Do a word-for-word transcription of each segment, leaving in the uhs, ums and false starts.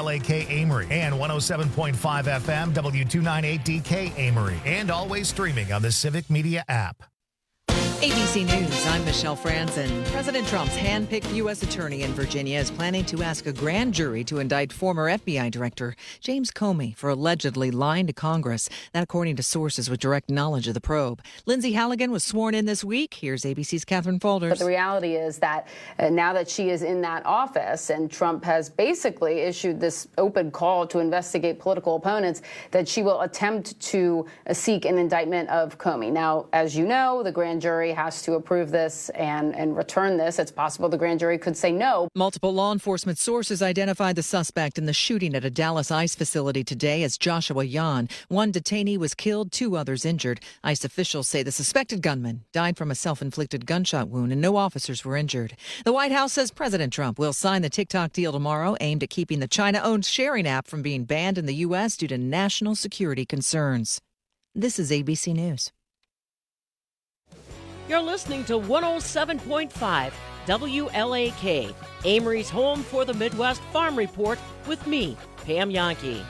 L A K Amory and one oh seven point five F M W two ninety-eight D K Amory, and always streaming on the Civic Media app. A B C News, I'm Michelle Franzen. President Trump's hand-picked U S attorney in Virginia is planning to ask a grand jury to indict former F B I Director James Comey for allegedly lying to Congress. That according to sources with direct knowledge of the probe. Lindsay Halligan was sworn in this week. Here's A B C's Catherine Faulders. But the reality is that uh, now that she is in that office and Trump has basically issued this open call to investigate political opponents, that she will attempt to uh, seek an indictment of Comey. Now, as you know, the grand jury has to approve this and, and return this. It's possible the grand jury could say no. Multiple law enforcement sources identified the suspect in the shooting at a Dallas ICE facility today as Joshua Yan. One detainee was killed, two others injured. ICE officials say the suspected gunman died from a self-inflicted gunshot wound and no officers were injured. The White House says President Trump will sign the TikTok deal tomorrow, aimed at keeping the China-owned sharing app from being banned in the U S due to national security concerns. This is A B C News. You're listening to one oh seven point five W L A K, Amory's home for the Midwest Farm Report with me, Pam Yankee.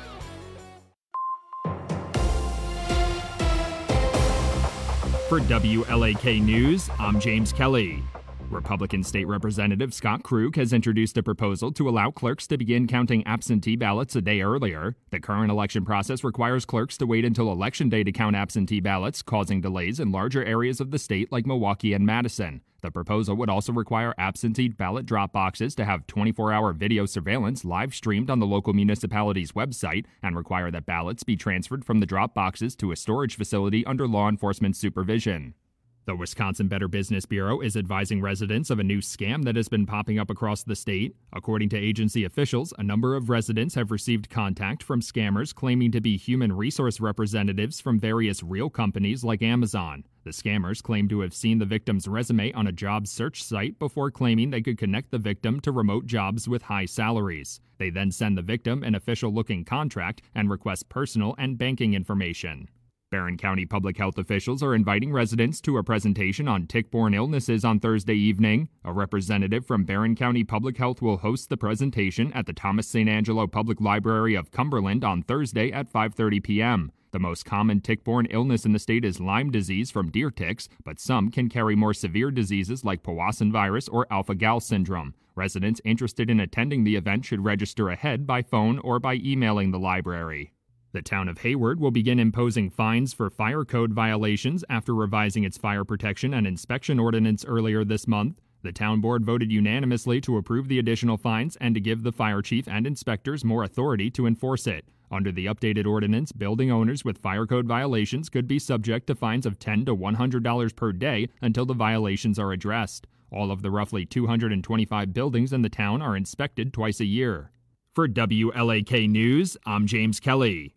For W L A K News, I'm James Kelly. Republican State Representative Scott Krug has introduced a proposal to allow clerks to begin counting absentee ballots a day earlier. The current election process requires clerks to wait until Election Day to count absentee ballots, causing delays in larger areas of the state like Milwaukee and Madison. The proposal would also require absentee ballot drop boxes to have twenty-four hour video surveillance live streamed on the local municipality's website and require that ballots be transferred from the drop boxes to a storage facility under law enforcement supervision. The Wisconsin Better Business Bureau is advising residents of a new scam that has been popping up across the state. According to agency officials, a number of residents have received contact from scammers claiming to be human resource representatives from various real companies like Amazon. The scammers claim to have seen the victim's resume on a job search site before claiming they could connect the victim to remote jobs with high salaries. They then send the victim an official-looking contract and request personal and banking information. Barron County public health officials are inviting residents to a presentation on tick-borne illnesses on Thursday evening. A representative from Barron County Public Health will host the presentation at the Thomas Saint Angelo Public Library of Cumberland on Thursday at five thirty p.m. The most common tick-borne illness in the state is Lyme disease from deer ticks, but some can carry more severe diseases like Powassan virus or alpha-gal syndrome. Residents interested in attending the event should register ahead by phone or by emailing the library. The town of Hayward will begin imposing fines for fire code violations after revising its fire protection and inspection ordinance earlier this month. The town board voted unanimously to approve the additional fines and to give the fire chief and inspectors more authority to enforce it. Under the updated ordinance, building owners with fire code violations could be subject to fines of ten to one hundred dollars per day until the violations are addressed. All of the roughly two hundred twenty-five buildings in the town are inspected twice a year. For W L A K News, I'm James Kelly.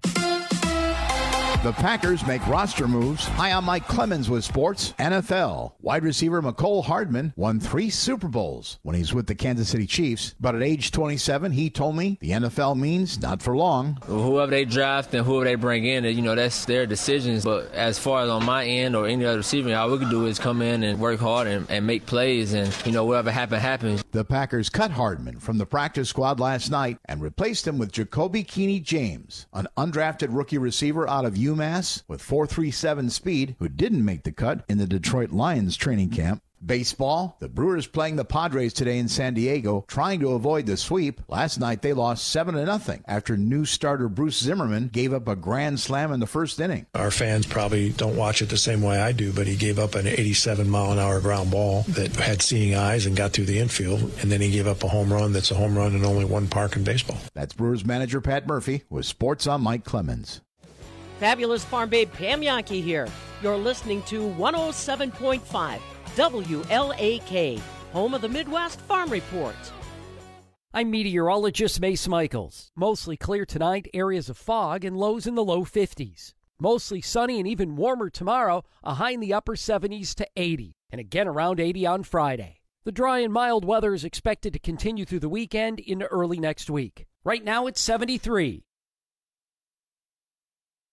The Packers make roster moves. Hi, I'm Mike Clemens with Sports N F L. Wide receiver Mecole Hardman won three Super Bowls when he's with the Kansas City Chiefs. But at age twenty-seven, he told me the N F L means not for long. Whoever they draft and whoever they bring in, you know, that's their decisions. But as far as on my end or any other receiver, all we can do is come in and work hard and, and make plays. And, you know, whatever happens, happens. The Packers cut Hardman from the practice squad last night and replaced him with Jacoby Keeney James, an undrafted rookie receiver out of UMass with four three seven speed who didn't make the cut in the Detroit Lions training camp. Baseball, the Brewers playing the Padres today in San Diego, trying to avoid the sweep. Last night they lost seven to nothing after new starter Bruce Zimmerman gave up a grand slam in the first inning. Our fans probably don't watch it the same way I do, but he gave up an eighty-seven mile an hour ground ball that had seeing eyes and got through the infield, and then he gave up a home run that's a home run in only one park in baseball. That's Brewers manager Pat Murphy with Sports on Mike Clemens. Fabulous Farm Babe Pam Yankee here. You're listening to one oh seven point five W L A K, home of the Midwest Farm Report. I'm meteorologist Mace Michaels. Mostly clear tonight, areas of fog and lows in the low fifties. Mostly sunny and even warmer tomorrow, a high in the upper seventies to eighty, and again around eighty on Friday. The dry and mild weather is expected to continue through the weekend into early next week. Right now it's seventy-three.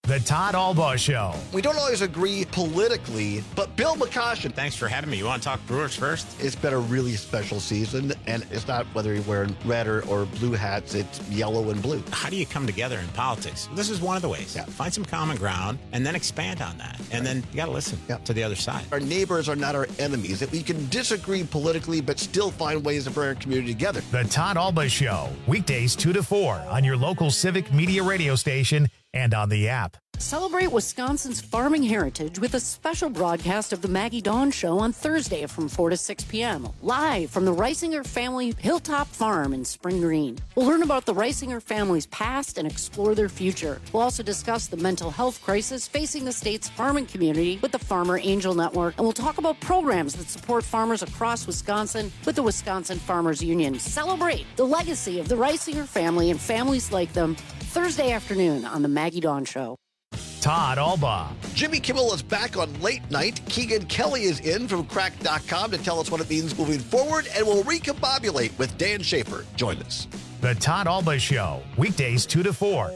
The Todd Albaugh Show. We don't always agree politically, but Bill McCoshen. Thanks for having me. You want to talk Brewers first? It's been a really special season, and it's not whether you're wearing red or, or blue hats, it's yellow and blue. How do you come together in politics? This is one of the ways. Yeah. Find some common ground and then expand on that. And right. then you got to listen yeah. to the other side. Our neighbors are not our enemies. That we can disagree politically, but still find ways to bring our community together. The Todd Albaugh Show, weekdays two to four on your local Civic Media radio station and on the app. Celebrate Wisconsin's farming heritage with a special broadcast of the Maggie Dawn Show on Thursday from four to six p.m. live from the Reisinger family Hilltop Farm in Spring Green. We'll learn about the Reisinger family's past and explore their future. We'll also discuss the mental health crisis facing the state's farming community with the Farmer Angel Network, and we'll talk about programs that support farmers across Wisconsin with the Wisconsin Farmers Union. Celebrate the legacy of the Reisinger family and families like them Thursday afternoon on the Maggie Dawn Show. Todd Albaugh. Jimmy Kimmel is back on Late Night. Keegan Kelly is in from crack dot com to tell us what it means moving forward, and we'll recombobulate with Dan Schaefer. Join us. The Todd Albaugh Show, weekdays two to four.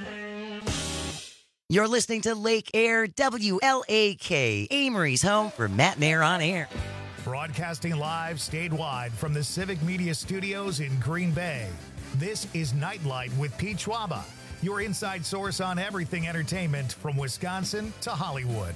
You're listening to Lake Air W L A K, Amory's home for Matt Mayer on Air. Broadcasting live statewide from the Civic Media Studios in Green Bay. This is Nightlight with Pete Schwaba, your inside source on everything entertainment from Wisconsin to Hollywood.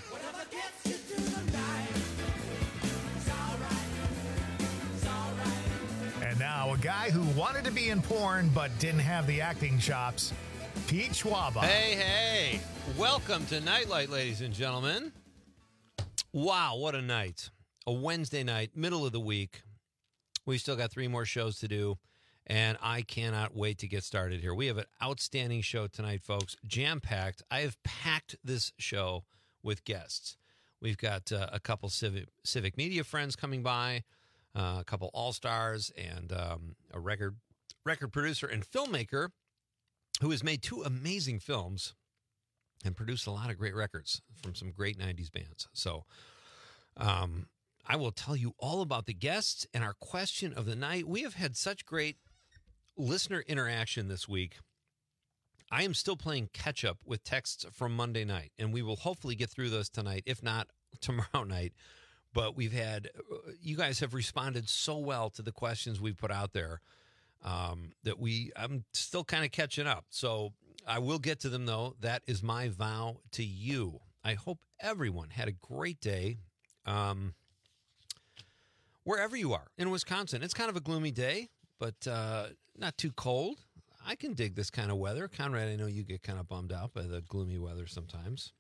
And now a guy who wanted to be in porn but didn't have the acting chops, Pete Schwaba. Hey, hey. Welcome to Nightlight, ladies and gentlemen. Wow, what a night. A Wednesday night, middle of the week. We still got three more shows to do. And I cannot wait to get started here. We have an outstanding show tonight, folks. Jam-packed. I have packed this show with guests. We've got uh, a couple civic, civic media friends coming by, uh, a couple all-stars, and um, a record record producer and filmmaker who has made two amazing films and produced a lot of great records from some great nineties bands. So um, I will tell you all about the guests and our question of the night. We have had such great listener interaction this week. I am still playing catch up with texts from Monday night, and we will hopefully get through those tonight, if not tomorrow night. But we've had, you guys have responded so well to the questions we put out there um, that we, I'm still kind of catching up. So I will get to them, though. That is my vow to you. I hope everyone had a great day. Um, wherever you are in Wisconsin, it's kind of a gloomy day, but uh, not too cold. I can dig this kind of weather. Conrad, I know you get kind of bummed out by the gloomy weather sometimes.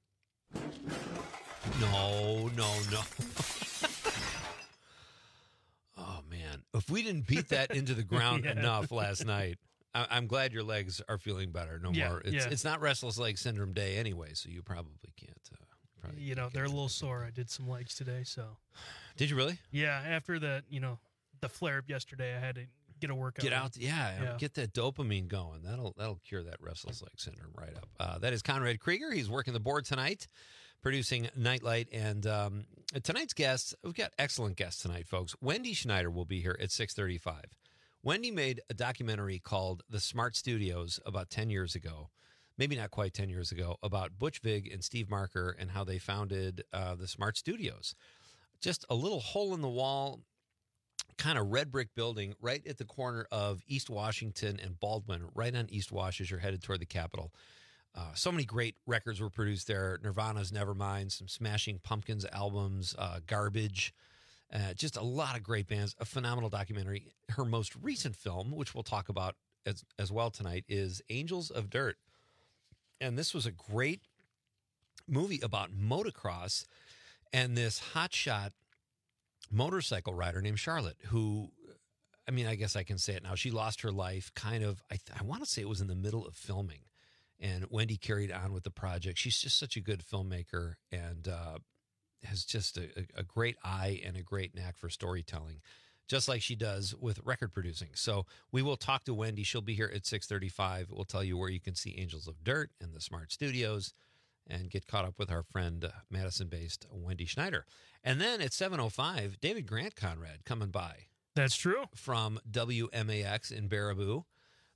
No, no, no. Oh, man. If we didn't beat that into the ground yeah. enough last night, I- I'm glad your legs are feeling better. No yeah, more. It's, yeah. it's not restless leg syndrome day anyway, so you probably can't. Uh, probably you know, can't they're a little sore. I did some legs today, so. Did you really? Yeah, after the, you know, the flare-up yesterday, I had to get a workout. Get out, yeah, yeah, get that dopamine going. That'll that'll cure that restless leg syndrome right up. Uh, that is Conrad Krieger. He's working the board tonight, producing Nightlight. And um, tonight's guests, we've got excellent guests tonight, folks. Wendy Schneider will be here at six thirty-five. Wendy made a documentary called The Smart Studios about ten years ago, maybe not quite ten years ago, about Butch Vig and Steve Marker and how they founded uh, the Smart Studios. Just a little hole in the wall, kind of red brick building right at the corner of East Washington and Baldwin, right on East Wash as you're headed toward the Capitol. Uh, so many great records were produced there. Nirvana's Nevermind, some Smashing Pumpkins albums, uh, Garbage, uh, just a lot of great bands, a phenomenal documentary. Her most recent film, which we'll talk about as, as well tonight, is Angels of Dirt. And this was a great movie about motocross and this hotshot motorcycle rider named Charlotte, who, I mean, I guess I can say it now. She lost her life kind of, I, th- I want to say it was in the middle of filming. And Wendy carried on with the project. She's just such a good filmmaker and uh, has just a, a great eye and a great knack for storytelling, just like she does with record producing. So we will talk to Wendy. She'll be here at six thirty-five. We'll tell you where you can see Angels of Dirt and the Smart Studios and get caught up with our friend, uh, Madison-based Wendy Schneider. And then at seven oh five, David Grant Conrad coming by. That's true. From W M A X in Baraboo.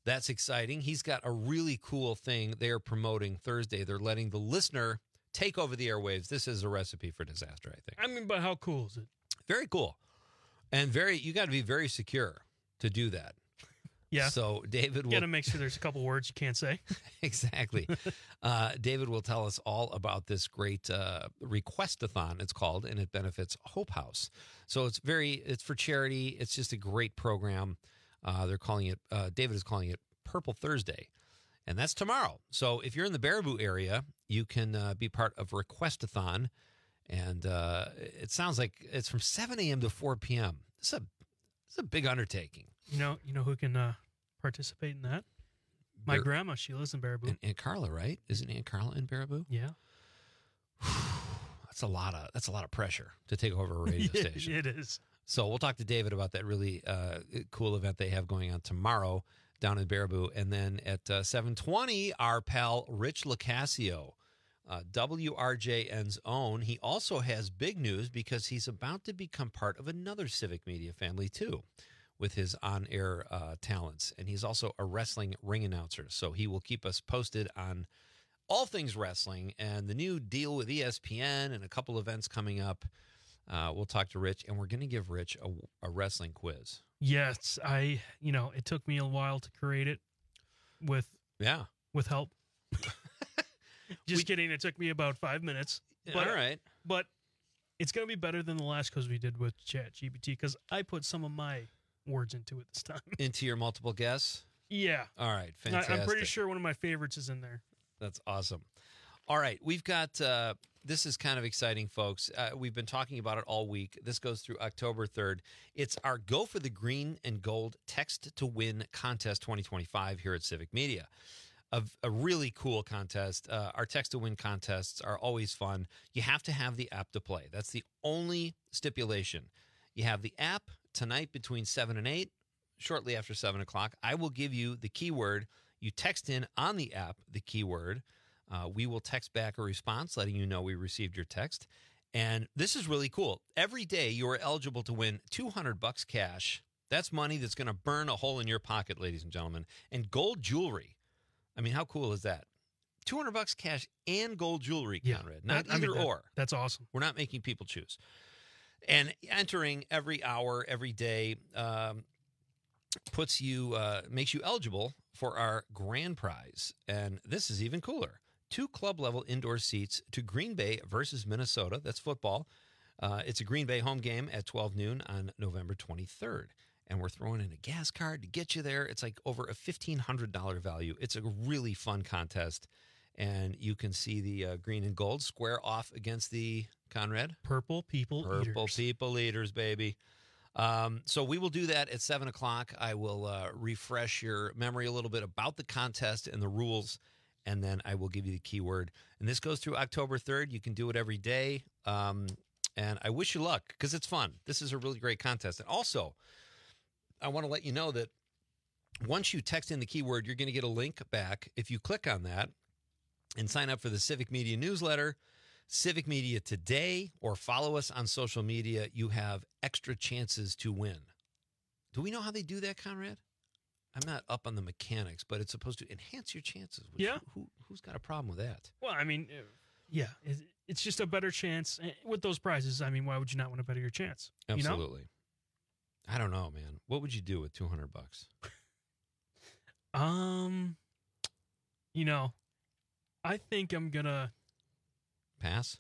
That's exciting. He's got a really cool thing they are promoting Thursday. They're letting the listener take over the airwaves. This is a recipe for disaster, I think. I mean, but how cool is it? Very cool. And very, you got to be very secure to do that. Yeah. So David will... You got to make sure there's a couple words you can't say. Exactly. uh, David will tell us all about this great uh, request-a-thon, it's called, and it benefits Hope House. So it's very, it's for charity. It's just a great program. Uh, they're calling it, uh, David is calling it Purple Thursday. And that's tomorrow. So if you're in the Baraboo area, you can uh, be part of Request-a-thon. And uh, it sounds like it's from seven a.m. to four p.m. It's a, it's a big undertaking. You know, you know who can uh, participate in that? My Bar- grandma. She lives in Baraboo. And Aunt Carla, right? Isn't Aunt Carla in Baraboo? Yeah. That's a lot of that's a lot of pressure to take over a radio station. It is. So we'll talk to David about that really uh, cool event they have going on tomorrow down in Baraboo. And then at uh, seven twenty, our pal Rich Locascio, uh, W R J N's own. He also has big news because he's about to become part of another Civic Media family, too, with his on-air uh, talents. And he's also a wrestling ring announcer. So he will keep us posted on all things wrestling and the new deal with E S P N and a couple events coming up. Uh, we'll talk to Rich, and we're going to give Rich a, a wrestling quiz. Yes, I, you know, it took me a while to create it with yeah with help. Just we, kidding. It took me about five minutes. But, all right. But it's going to be better than the last quiz we did with ChatGPT because I put some of my words into it this time. Into your multiple guess? Yeah. All right. Fantastic. I, I'm pretty sure one of my favorites is in there. That's awesome. All right. We've got, uh, this is kind of exciting, folks. Uh, we've been talking about it all week. This goes through October third. It's our Go for the Green and Gold Text to Win Contest twenty twenty-five here at Civic Media. A, a really cool contest. Uh, our Text to Win contests are always fun. You have to have the app to play. That's the only stipulation. You have the app tonight between seven and eight, shortly after seven o'clock. I will give you the keyword. You text in on the app the keyword. Uh, we will text back a response letting you know we received your text. And this is really cool. Every day you are eligible to win two hundred bucks cash. That's money that's going to burn a hole in your pocket, ladies and gentlemen. And gold jewelry. I mean, how cool is that? two hundred bucks cash and gold jewelry, yeah, Conrad. Not that, either I mean, that, or. That's awesome. We're not making people choose. And entering every hour, every day, um, puts you, uh, makes you eligible for our grand prize. And this is even cooler. Two club-level indoor seats to Green Bay versus Minnesota. That's football. Uh, it's a Green Bay home game at twelve noon on November twenty-third. And we're throwing in a gas card to get you there. It's like over a fifteen hundred dollars value. It's a really fun contest. And you can see the uh, green and gold square off against the, Conrad? Purple people Purple eaters. Purple people eaters, baby. Um, so we will do that at seven o'clock. I will uh, refresh your memory a little bit about the contest and the rules, and then I will give you the keyword. And this goes through October third. You can do it every day. Um, and I wish you luck because it's fun. This is a really great contest. And also, I want to let you know that once you text in the keyword, you're going to get a link back. If you click on that and sign up for the Civic Media newsletter, Civic Media Today, or follow us on social media, you have extra chances to win. Do we know how they do that, Conrad? I'm not up on the mechanics, but it's supposed to enhance your chances. Which, yeah. Who, who's got a problem with that? Well, I mean, yeah, it's just a better chance. With those prizes, I mean, why would you not want to better your chance? Absolutely. You know? I don't know, man. What would you do with two hundred bucks? Um, you know, I think I'm gonna pass.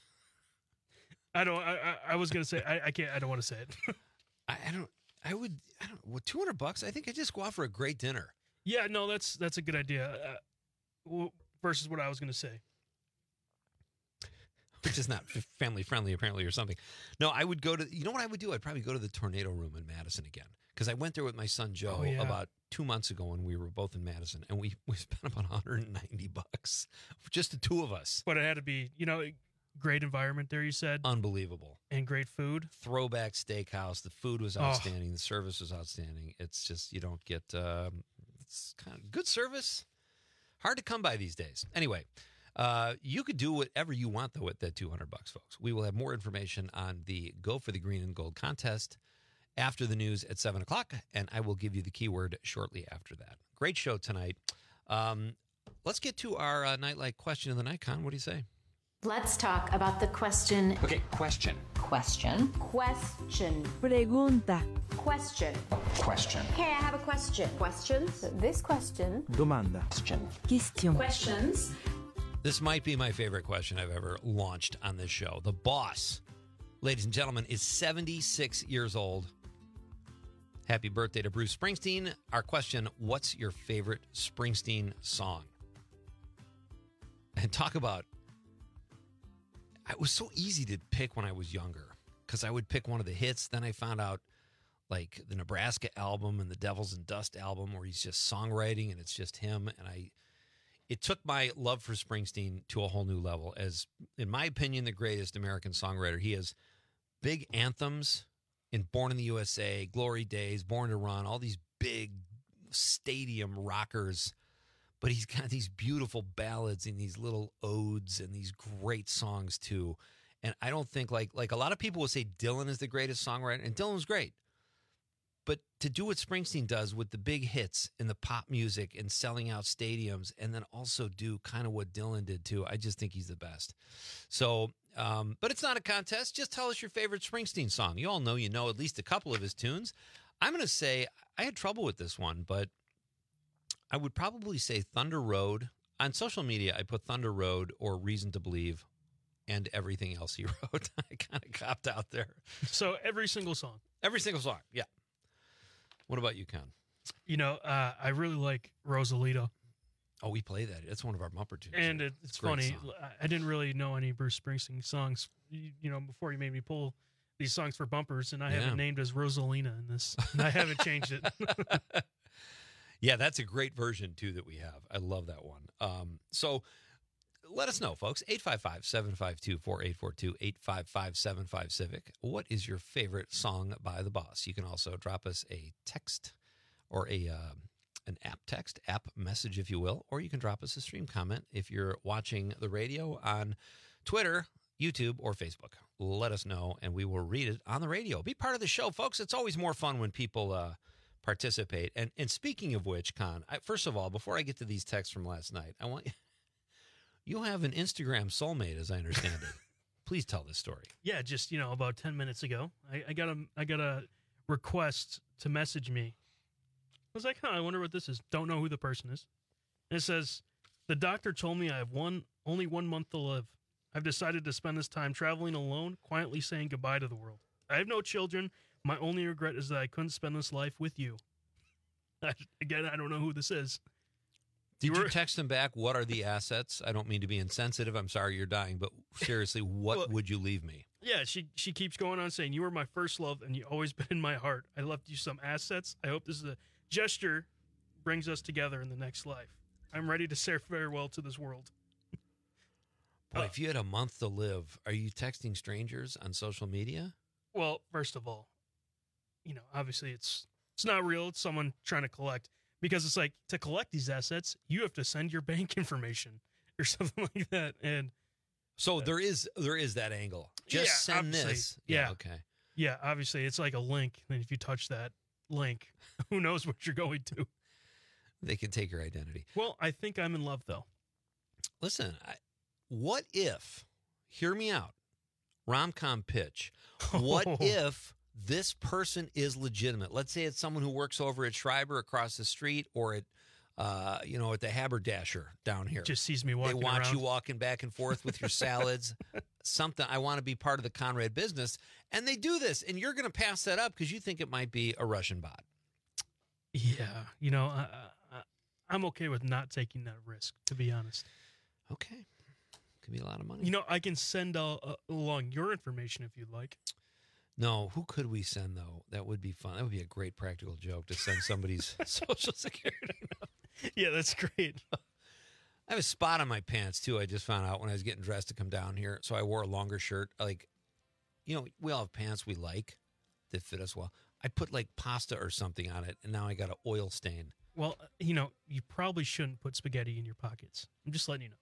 I don't. I, I, I was gonna say I, I can't. I don't want to say it. I, I don't. I would. I don't. With two hundred bucks, I think I just go out for a great dinner. Yeah. No, that's that's a good idea. Uh, versus what I was gonna say. Which is not family friendly, apparently, or something. No, I would go to, you know what I would do? I'd probably go to the Tornado Room in Madison again. Because I went there with my son, Joe, oh, yeah. about two months ago when we were both in Madison. And we, we spent about one hundred ninety bucks. Just the two of us. But it had to be, you know, great environment there, you said. Unbelievable. And great food. Throwback steakhouse. The food was outstanding. Oh. The service was outstanding. It's just, you don't get, um, it's kind of good service. Hard to come by these days. Anyway. Uh, you could do whatever you want, though, with that two hundred bucks, folks. We will have more information on the Go for the Green and Gold contest after the news at seven o'clock, and I will give you the keyword shortly after that. Great show tonight. Um, let's get to our uh, Nightlight question of the night. Con, what do you say? Let's talk about the question. Okay, question. Question. Question. Pregunta. Question. Question. Hey, I have a question. Questions? This question. Domanda. Question. Question. Questions. This might be my favorite question I've ever launched on this show. The boss, ladies and gentlemen, is seventy-six years old. Happy birthday to Bruce Springsteen. Our question, what's your favorite Springsteen song? And talk about, it was so easy to pick when I was younger because I would pick one of the hits. Then I found out like the Nebraska album and the Devils and Dust album where he's just songwriting and it's just him. And I, it took my love for Springsteen to a whole new level as, in my opinion, the greatest American songwriter. He has big anthems in Born in the U S A, Glory Days, Born to Run, all these big stadium rockers. But he's got these beautiful ballads and these little odes and these great songs too. And I don't think like like a lot of people will say Dylan is the greatest songwriter, and Dylan's great. But to do what Springsteen does with the big hits and the pop music and selling out stadiums, and then also do kind of what Dylan did too, I just think he's the best. So, um, but it's not a contest. Just tell us your favorite Springsteen song. You all know you know at least a couple of his tunes. I'm going to say I had trouble with this one, but I would probably say Thunder Road. On social media, I put Thunder Road or Reason to Believe and everything else he wrote. I kind of copped out there. So every single song. Every single song, yeah. What about you, Con? You know, uh, I really like Rosalita. Oh, we play that. It's one of our bumper tunes. And it, it's funny. Song. I didn't really know any Bruce Springsteen songs, you, you know, before you made me pull these songs for bumpers, and I Yeah. have it named as Rosalina in this. And I haven't changed it. Yeah, that's a great version, too, that we have. I love that one. Um, so let us know, folks. eight five five, seven five two, four eight four two, eight five five, seven five, Civic. What is your favorite song by the boss? You can also drop us a text or a uh, an app text, app message, if you will, or you can drop us a stream comment if you're watching the radio on Twitter, YouTube, or Facebook. Let us know, and we will read it on the radio. Be part of the show, folks. It's always more fun when people uh, participate. And and speaking of which, Con, I, first of all, before I get to these texts from last night, I want you have an Instagram soulmate, as I understand it. Please tell this story. Yeah, just, you know, about ten minutes ago, I, I got a I got a request to message me. I was like, huh, I wonder what this is. Don't know who the person is. And it says, the doctor told me I have one only one month to live. I've decided to spend this time traveling alone, quietly saying goodbye to the world. I have no children. My only regret is that I couldn't spend this life with you. I, again, I don't know who this is. Did you, you text him back, what are the assets? I don't mean to be insensitive. I'm sorry you're dying, but seriously, what well, would you leave me? Yeah, she she keeps going on saying, you were my first love and you've always been in my heart. I left you some assets. I hope this is a gesture brings us together in the next life. I'm ready to say farewell to this world. Boy, uh, if you had a month to live, are you texting strangers on social media? Well, first of all, you know, obviously it's it's not real. It's someone trying to collect. Because it's like, to collect these assets, you have to send your bank information or something like that. And so uh, there is there is that angle. Just yeah, send this. Yeah. yeah. Okay. Yeah. Obviously, it's like a link. And if you touch that link, who knows what you're going to? They can take your identity. Well, I think I'm in love, though. Listen, I, what if, hear me out, rom-com pitch, what if this person is legitimate? Let's say it's someone who works over at Schreiber across the street, or at, uh, you know, at the Haberdasher down here. Just sees me walking They watch around. you walking back and forth with your salads. Something, I want to be part of the Conrad business. And they do this, and you're going to pass that up because you think it might be a Russian bot. Yeah. You know, I, I, I'm okay with not taking that risk, to be honest. Okay. Could be a lot of money. You know, I can send uh, uh, along your information if you'd like. No, who could we send, though? That would be fun. That would be a great practical joke to send somebody's Social Security number. Yeah, that's great. I have a spot on my pants, too. I just found out when I was getting dressed to come down here. So I wore a longer shirt. Like, you know, we all have pants we like that fit us well. I put, like, pasta or something on it, and now I got an oil stain. Well, you know, you probably shouldn't put spaghetti in your pockets. I'm just letting you know.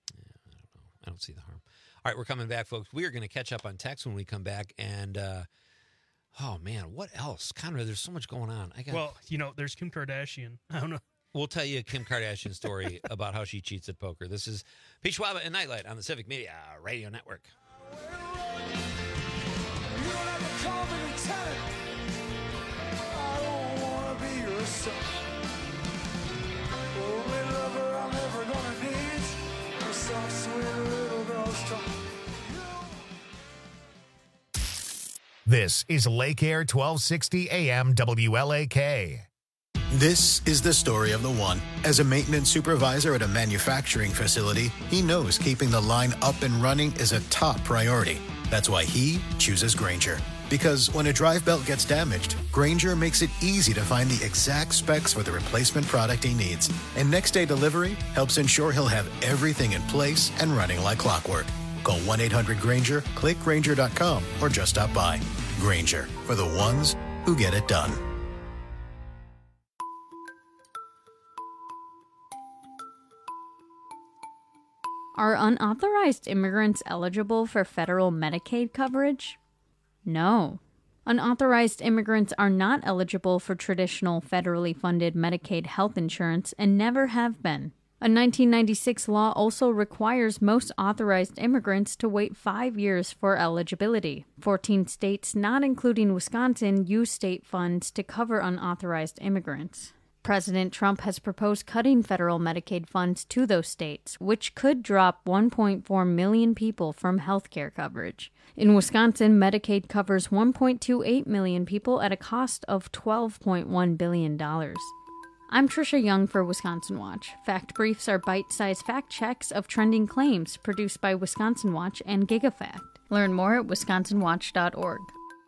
I don't see the harm. All right, we're coming back, folks. We are going to catch up on text when we come back. And, uh, oh, man, what else? Conrad, there's so much going on. I got. Well, you know, there's Kim Kardashian. I don't know. We'll tell you Kim Kardashian's story about how she cheats at poker. This is Peach Waba and Nightlight on the Civic Media Radio Network. This is Lake Air twelve sixty A M W L A K. This is the story of the one. As a maintenance supervisor at a manufacturing facility, he knows keeping the line up and running is a top priority. That's why he chooses Grainger. Because when a drive belt gets damaged, Grainger makes it easy to find the exact specs for the replacement product he needs. And next day delivery helps ensure he'll have everything in place and running like clockwork. Call one eight hundred Grainger, click Grainger dot com, or just stop by. Grainger, for the ones who get it done. Are unauthorized immigrants eligible for federal Medicaid coverage? No. Unauthorized immigrants are not eligible for traditional federally funded Medicaid health insurance and never have been. A nineteen ninety-six law also requires most authorized immigrants to wait five years for eligibility. fourteen states, not including Wisconsin, use state funds to cover unauthorized immigrants. President Trump has proposed cutting federal Medicaid funds to those states, which could drop one point four million people from health care coverage. In Wisconsin, Medicaid covers one point two eight million people at a cost of twelve point one billion dollars. I'm Trisha Young for Wisconsin Watch. Fact Briefs are bite-sized fact checks of trending claims produced by Wisconsin Watch and GigaFact. Learn more at wisconsin watch dot org.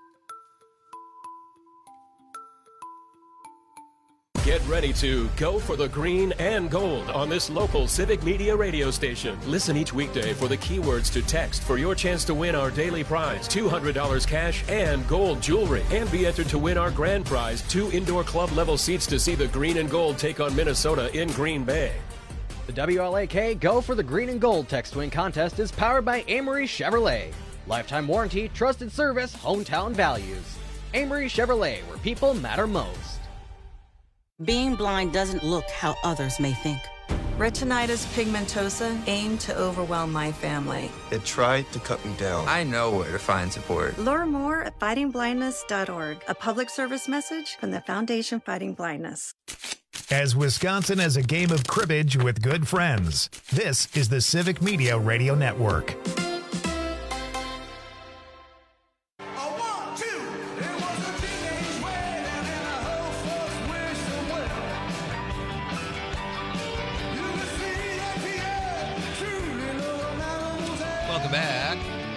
Get ready to go for the green and gold on this local Civic Media radio station. Listen each weekday for the keywords to text for your chance to win our daily prize, two hundred dollars cash and gold jewelry. And be entered to win our grand prize, two indoor club level seats to see the green and gold take on Minnesota in Green Bay. The W L A K Go for the Green and Gold text win contest is powered by Amory Chevrolet. Lifetime warranty, trusted service, hometown values. Amory Chevrolet, where people matter most. Being blind doesn't look how others may think. Retinitis pigmentosa aimed to overwhelm my family. It tried to cut me down. I know where to find support. Learn more at fighting blindness dot org, a public service message from the Foundation Fighting Blindness. As Wisconsin has a game of cribbage with good friends, this is the Civic Media Radio Network. Welcome back.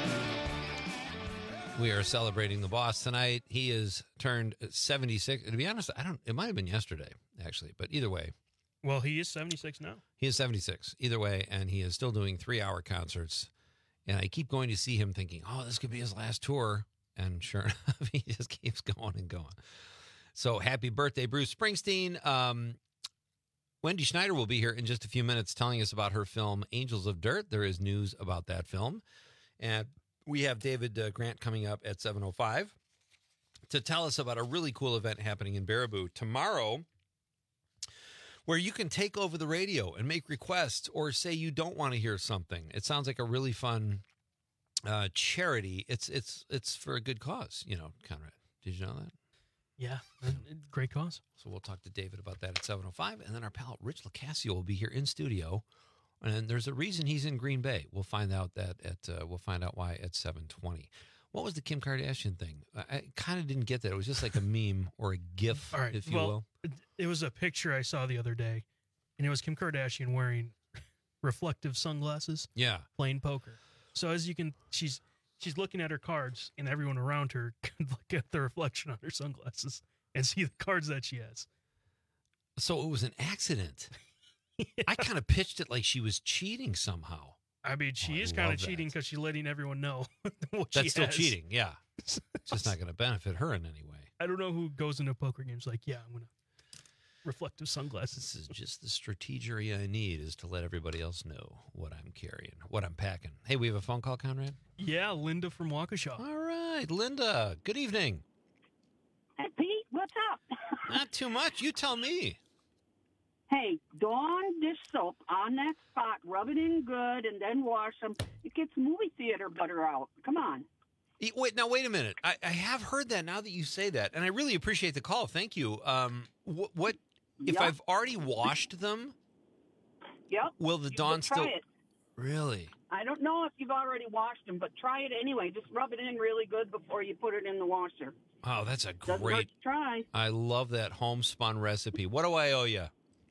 We are celebrating the boss tonight. He is turned seventy-six. To be honest, I don't. It might have been yesterday, actually, but either way. Well, he is seventy-six now. He is seventy-six. Either way, and he is still doing three-hour concerts. And I keep going to see him thinking, oh, this could be his last tour. And sure enough, he just keeps going and going. So happy birthday, Bruce Springsteen. Um, Wendy Schneider will be here in just a few minutes telling us about her film, Angels of Dirt. There is news about that film. And we have David uh, Grant coming up at seven oh five to tell us about a really cool event happening in Baraboo tomorrow, where you can take over the radio and make requests or say you don't want to hear something. It sounds like a really fun uh, charity. It's it's it's for a good cause, you know, Conrad. Did you know that? Yeah, great cause. So we'll talk to David about that at seven oh five, and then our pal Rich Locascio will be here in studio, and there's a reason he's in Green Bay. We'll find out that at uh, we'll find out why at seven twenty. What was the Kim Kardashian thing? I, I kind of didn't get that. It was just like a meme or a GIF, All right, if you well, will. It, it was a picture I saw the other day, and it was Kim Kardashian wearing reflective sunglasses. Yeah, playing poker. So as you can, she's. She's looking at her cards, and everyone around her could look at the reflection on her sunglasses and see the cards that she has. So it was an accident. Yeah. I kind of pitched it like she was cheating somehow. I mean, she oh, is kind of cheating because she's letting everyone know what That's she still has. cheating, yeah. It's just not going to benefit her in any way. I don't know who goes into poker games like, yeah, I'm going to reflective sunglasses. This is just the strategery I need is to let everybody else know what I'm carrying, what I'm packing. Hey, we have a phone call, Conrad? Yeah, Linda from Waukesha. All right, Linda. Good evening. Hey, Pete, what's up? Not too much. You tell me. Hey, Dawn dish soap on that spot, rub it in good, and then wash them. It gets movie theater butter out. Come on. E- Wait, now wait a minute. I, I have heard that now that you say that, and I really appreciate the call. Thank you. Um, what, what if Yep. I've already washed them? Yep. Will the You Dawn could try still? it. Really? I don't know if you've already washed them, but try it anyway. Just rub it in really good before you put it in the washer. Oh, that's a Doesn't hurt great. to try. I love that homespun recipe. What do I owe you?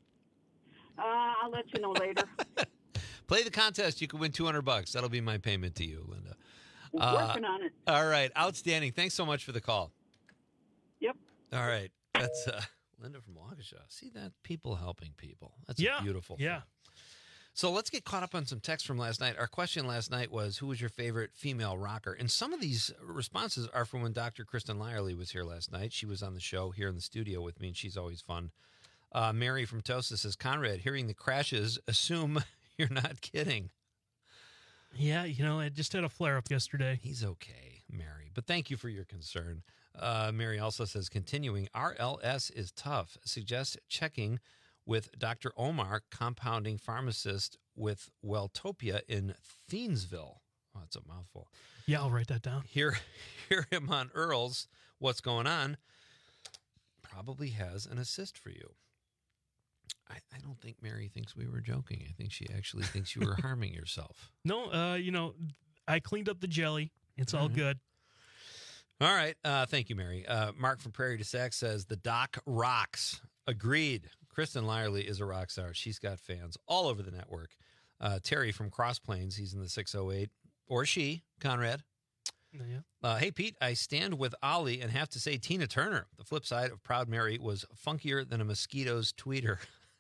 Uh, I'll let you know later. Play the contest. You can win two hundred bucks. That'll be my payment to you, Linda. Working on it. All right. Outstanding. Thanks so much for the call. Yep. All right. That's uh, Linda from Waukesha. See that? People helping people. That's Yeah. a beautiful Yeah. thing. So let's get caught up on some text from last night. Our question last night was, who was your favorite female rocker? And some of these responses are from when Doctor Kristen Lyerly was here last night. She was on the show here in the studio with me, and she's always fun. Uh, Mary from Tosa says, Conrad, hearing the crashes, assume you're not kidding. Yeah, you know, I just had a flare up yesterday. He's okay, Mary. But thank you for your concern. Uh, Mary also says, continuing, R L S is tough. Suggests checking with Doctor Omar, compounding pharmacist with Welltopia in Thiensville. Oh, that's a mouthful. Yeah, I'll write that down. Hear, hear him on Earl's What's Going On. Probably has an assist for you. I, I don't think Mary thinks we were joking. I think she actually thinks you were harming yourself. No, uh, you know, I cleaned up the jelly. It's all Mhm. good. All right. Uh, thank you, Mary. Uh, Mark from Prairie du Sac says, the doc rocks. Agreed. Kristen Lyerly is a rock star. She's got fans all over the network. Uh, Terry from Cross Plains, he's in the six oh eight. Or she, Conrad. Yeah. Uh, hey, Pete, I stand with Ollie and have to say Tina Turner. The flip side of Proud Mary was funkier than a mosquito's tweeter.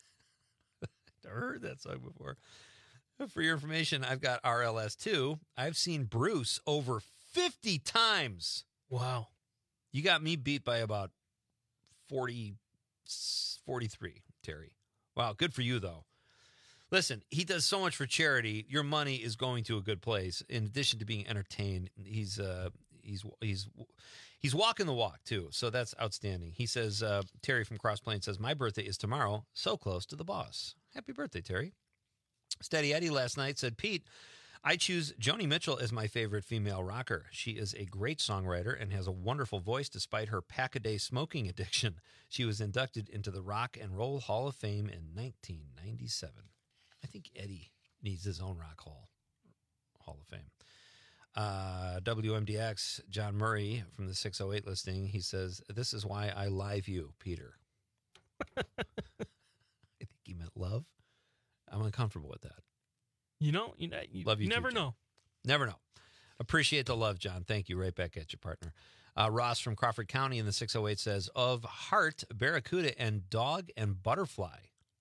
I've heard that song before. For your information, I've got R L S too. I've seen Bruce over fifty times. Wow. You got me beat by about forty, forty-three, Terry. Wow, good for you, though. Listen, he does so much for charity. Your money is going to a good place. In addition to being entertained, he's uh, he's he's he's walking the walk too. So that's outstanding. He says, uh, Terry from Cross Plains says, my birthday is tomorrow. So close to the boss. Happy birthday, Terry. Steady Eddie last night said, Pete, I choose Joni Mitchell as my favorite female rocker. She is a great songwriter and has a wonderful voice despite her pack-a-day smoking addiction. She was inducted into the Rock and Roll Hall of Fame in nineteen ninety-seven. I think Eddie needs his own Rock Hall Hall of Fame. Uh, W M D X, John Murray from the six oh eight listing, he says, this is why I live you, Peter. I think he meant love. I'm uncomfortable with that. You know, you, know, you Love you never too, John. know. Never know. Appreciate the love, John. Thank you. Right back at you, partner. Uh, Ross from Crawford County in the six oh eight says, of heart, barracuda, and dog and butterfly.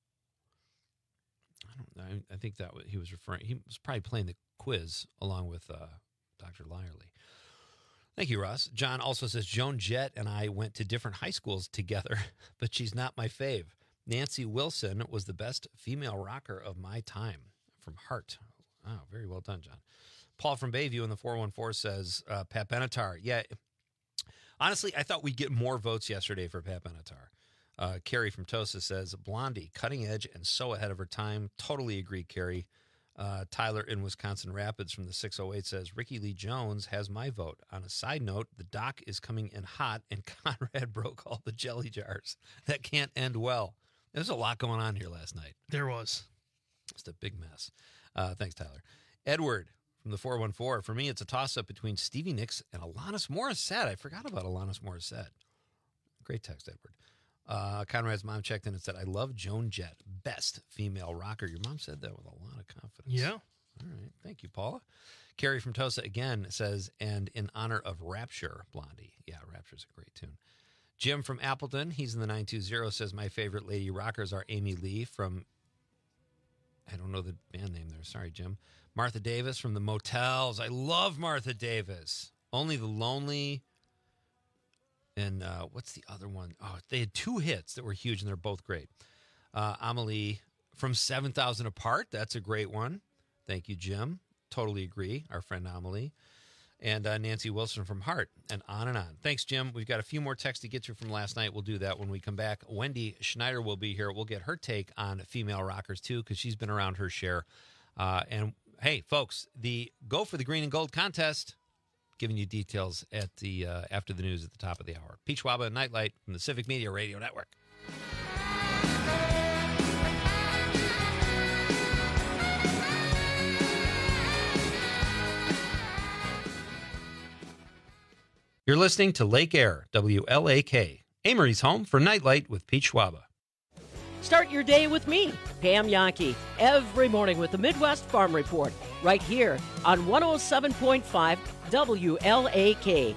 I don't know. I, I think that was, he was referring, he was probably playing the quiz along with uh, Doctor Lyerly. Thank you, Ross. John also says, Joan Jett and I went to different high schools together, but she's not my fave. Nancy Wilson was the best female rocker of my time. From Heart. Oh, very well done, John. Paul from Bayview in the four one four says, uh, Pat Benatar. Yeah, honestly, I thought we'd get more votes yesterday for Pat Benatar. Uh, Carrie from Tosa says, Blondie, cutting edge and so ahead of her time. Totally agree, Carrie. Uh, Tyler in Wisconsin Rapids from the six oh eight says, Ricky Lee Jones has my vote. On a side note, the doc is coming in hot and Conrad broke all the jelly jars. That can't end well. There's a lot going on here last night. There was. Just a big mess. Uh, thanks, Tyler. Edward from the four one four. For me, it's a toss-up between Stevie Nicks and Alanis Morissette. I forgot about Alanis Morissette. Great text, Edward. Uh, Conrad's mom checked in and said, I love Joan Jett. Best female rocker. Your mom said that with a lot of confidence. Yeah. All right. Thank you, Paula. Carrie from Tosa again says, and in honor of Rapture, Blondie. Yeah, Rapture's a great tune. Jim from Appleton, he's in the nine two zero, says, my favorite lady rockers are Amy Lee from... I don't know the band name there. Sorry, Jim. Martha Davis from the Motels. I love Martha Davis. Only the Lonely. And uh, what's the other one? Oh, they had two hits that were huge, and they're both great. Uh, Amelie from seven thousand Apart. That's a great one. Thank you, Jim. Totally agree. Our friend Amelie. and uh, Nancy Wilson from Hart, and on and on. Thanks, Jim. We've got a few more texts to get through from last night. We'll do that when we come back. Wendy Schneider will be here. We'll get her take on female rockers, too, because she's been around her share. Uh, and, hey, folks, the Go for the Green and Gold contest, giving you details at the uh, after the news at the top of the hour. Pete Schwaba and Nightlight from the Civic Media Radio Network. You're listening to Lake Air, W L A K, Amory's home for Nightlight with Pete Schwaba. Start your day with me, Pam Yankee, every morning with the Midwest Farm Report, right here on one oh seven point five W L A K.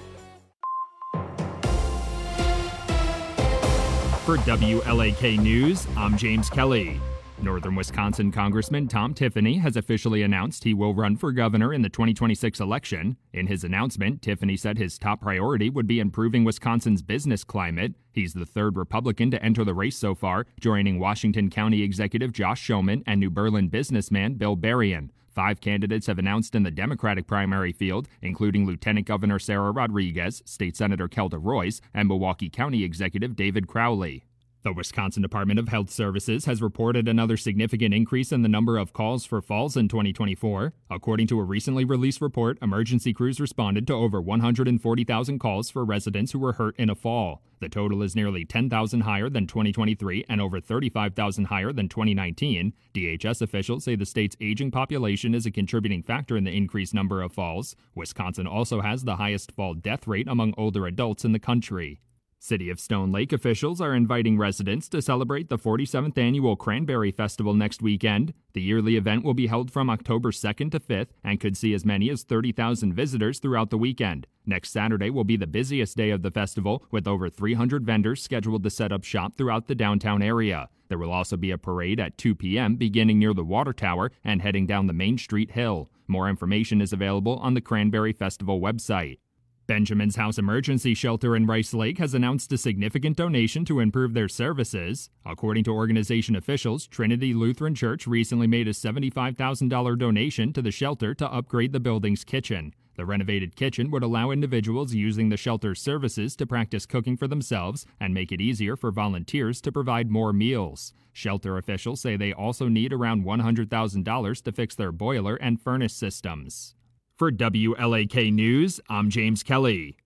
For W L A K News, I'm James Kelly. Northern Wisconsin Congressman Tom Tiffany has officially announced he will run for governor in the twenty twenty-six election. In his announcement, Tiffany said his top priority would be improving Wisconsin's business climate. He's the third Republican to enter the race so far, joining Washington County Executive Josh Schoemann and New Berlin businessman Bill Berrien. Five candidates have announced in the Democratic primary field, including Lieutenant Governor Sarah Rodriguez, State Senator Kelda Royce, and Milwaukee County Executive David Crowley. The Wisconsin Department of Health Services has reported another significant increase in the number of calls for falls in twenty twenty-four. According to a recently released report, emergency crews responded to over one hundred forty thousand calls for residents who were hurt in a fall. The total is nearly ten thousand higher than twenty twenty-three and over thirty-five thousand higher than twenty nineteen. D H S officials say the state's aging population is a contributing factor in the increased number of falls. Wisconsin also has the highest fall death rate among older adults in the country. City of Stone Lake officials are inviting residents to celebrate the forty-seventh annual Cranberry Festival next weekend. The yearly event will be held from October second to fifth and could see as many as thirty thousand visitors throughout the weekend. Next Saturday will be the busiest day of the festival, with over three hundred vendors scheduled to set up shop throughout the downtown area. There will also be a parade at two p.m. beginning near the Water Tower and heading down the Main Street Hill. More information is available on the Cranberry Festival website. Benjamin's House Emergency Shelter in Rice Lake has announced a significant donation to improve their services. According to organization officials, Trinity Lutheran Church recently made a seventy-five thousand dollars donation to the shelter to upgrade the building's kitchen. The renovated kitchen would allow individuals using the shelter's services to practice cooking for themselves and make it easier for volunteers to provide more meals. Shelter officials say they also need around one hundred thousand dollars to fix their boiler and furnace systems. For W L A K News, I'm James Kelly.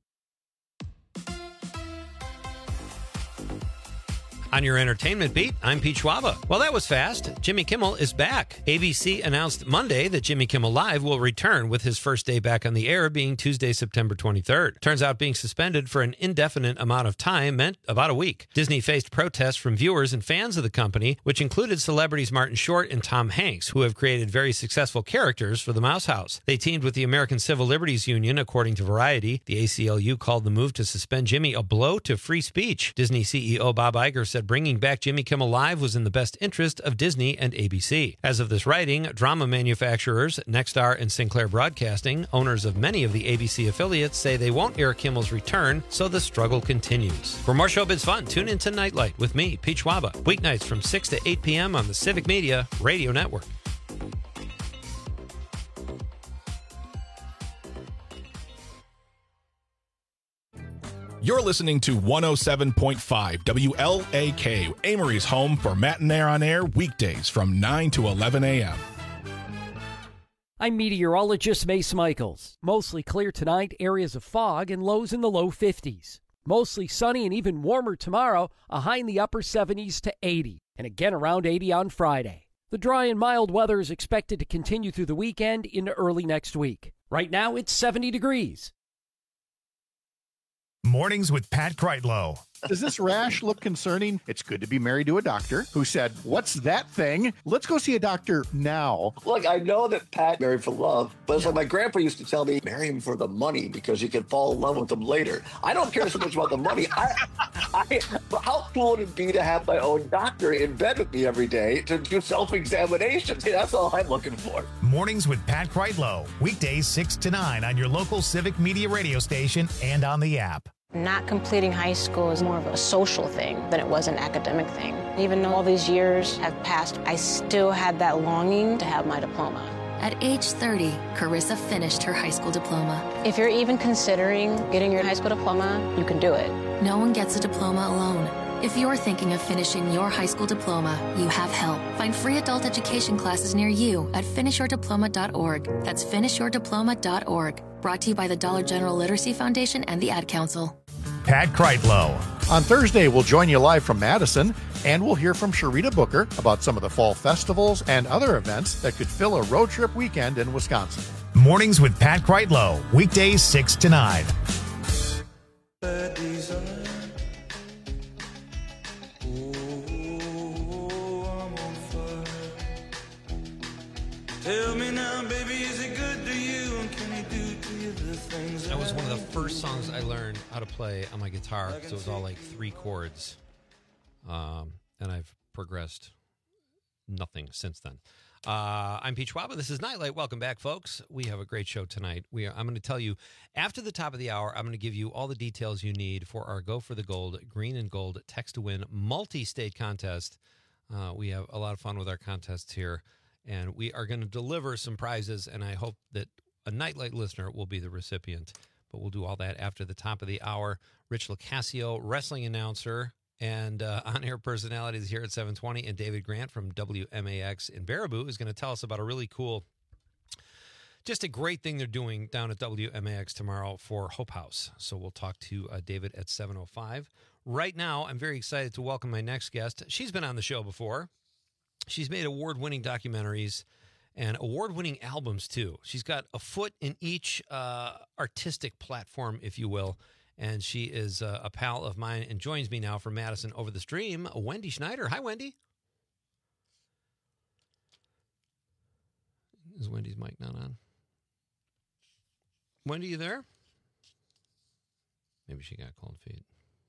On your entertainment beat, I'm Pete Schwaba. Well, that was fast. Jimmy Kimmel is back. A B C announced Monday that Jimmy Kimmel Live will return, with his first day back on the air being Tuesday, September twenty-third. Turns out being suspended for an indefinite amount of time meant about a week. Disney faced protests from viewers and fans of the company, which included celebrities Martin Short and Tom Hanks, who have created very successful characters for the Mouse House. They teamed with the American Civil Liberties Union, according to Variety. The A C L U called the move to suspend Jimmy a blow to free speech. Disney C E O Bob Iger said bringing back Jimmy Kimmel Live was in the best interest of Disney and A B C. As of this writing, drama manufacturers Nexstar and Sinclair Broadcasting, owners of many of the A B C affiliates, say they won't air Kimmel's return, so the struggle continues. For more showbiz fun, tune in to Nightlight with me, Pete Schwaba, weeknights from six to eight p.m. on the Civic Media Radio Network. You're listening to one oh seven point five W L A K, Amory's home for Matinee on Air, weekdays from nine to eleven a.m. I'm meteorologist Mace Michaels. Mostly clear tonight, areas of fog and lows in the low fifties. Mostly sunny and even warmer tomorrow, a high in the upper seventies to eighty, and again around eighty on Friday. The dry and mild weather is expected to continue through the weekend into early next week. Right now, it's seventy degrees. Mornings with Pat Kreitlow. Does this rash look concerning? It's good to be married to a doctor who said, "What's that thing? Let's go see a doctor now." Look, I know that Pat married for love, but it's like my grandpa used to tell me, marry him for the money because you can fall in love with him later. I don't care so much about the money. I, I, but how cool would it be to have my own doctor in bed with me every day to do self-examinations? Hey, that's all I'm looking for. Mornings with Pat Kreitlow. Weekdays six to nine on your local Civic Media radio station and on the app. Not completing high school is more of a social thing than it was an academic thing. Even though all these years have passed, I still had that longing to have my diploma. At age thirty, Carissa finished her high school diploma. If you're even considering getting your high school diploma, you can do it. No one gets a diploma alone. If you're thinking of finishing your high school diploma, you have help. Find free adult education classes near you at finish your diploma dot org. That's finish your diploma dot org. Brought to you by the Dollar General Literacy Foundation and the Ad Council. Pat Kreitlow. On Thursday, we'll join you live from Madison, and we'll hear from Sharita Booker about some of the fall festivals and other events that could fill a road trip weekend in Wisconsin. Mornings with Pat Kreitlow, weekdays six to nine. Tell me now, baby, is it good to you? And can he do to you the things that was one of the first songs I learned how to play on my guitar, because it was all like three chords. Um, and I've progressed nothing since then. Uh, I'm Pete Schwaba. This is Nightlight. Welcome back, folks. We have a great show tonight. We are, I'm going to tell you, after the top of the hour, I'm going to give you all the details you need for our Go for the Gold, Green and Gold Text to Win multi-state contest. Uh, we have a lot of fun with our contests here. And we are going to deliver some prizes, and I hope that a Nightlight listener will be the recipient. But we'll do all that after the top of the hour. Rich Locascio, wrestling announcer and uh, on-air personalities here at seven twenty, and David Grant from W M A X in Baraboo is going to tell us about a really cool, just a great thing they're doing down at W M A X tomorrow for Hope House. So we'll talk to uh, David at seven oh five. Right now, I'm very excited to welcome my next guest. She's been on the show before. She's made award-winning documentaries and award-winning albums, too. She's got a foot in each uh, artistic platform, if you will, and she is uh, a pal of mine and joins me now from Madison over the stream, Wendy Schneider. Hi, Wendy. Is Wendy's mic not on? Wendy, you there? Maybe she got cold feet.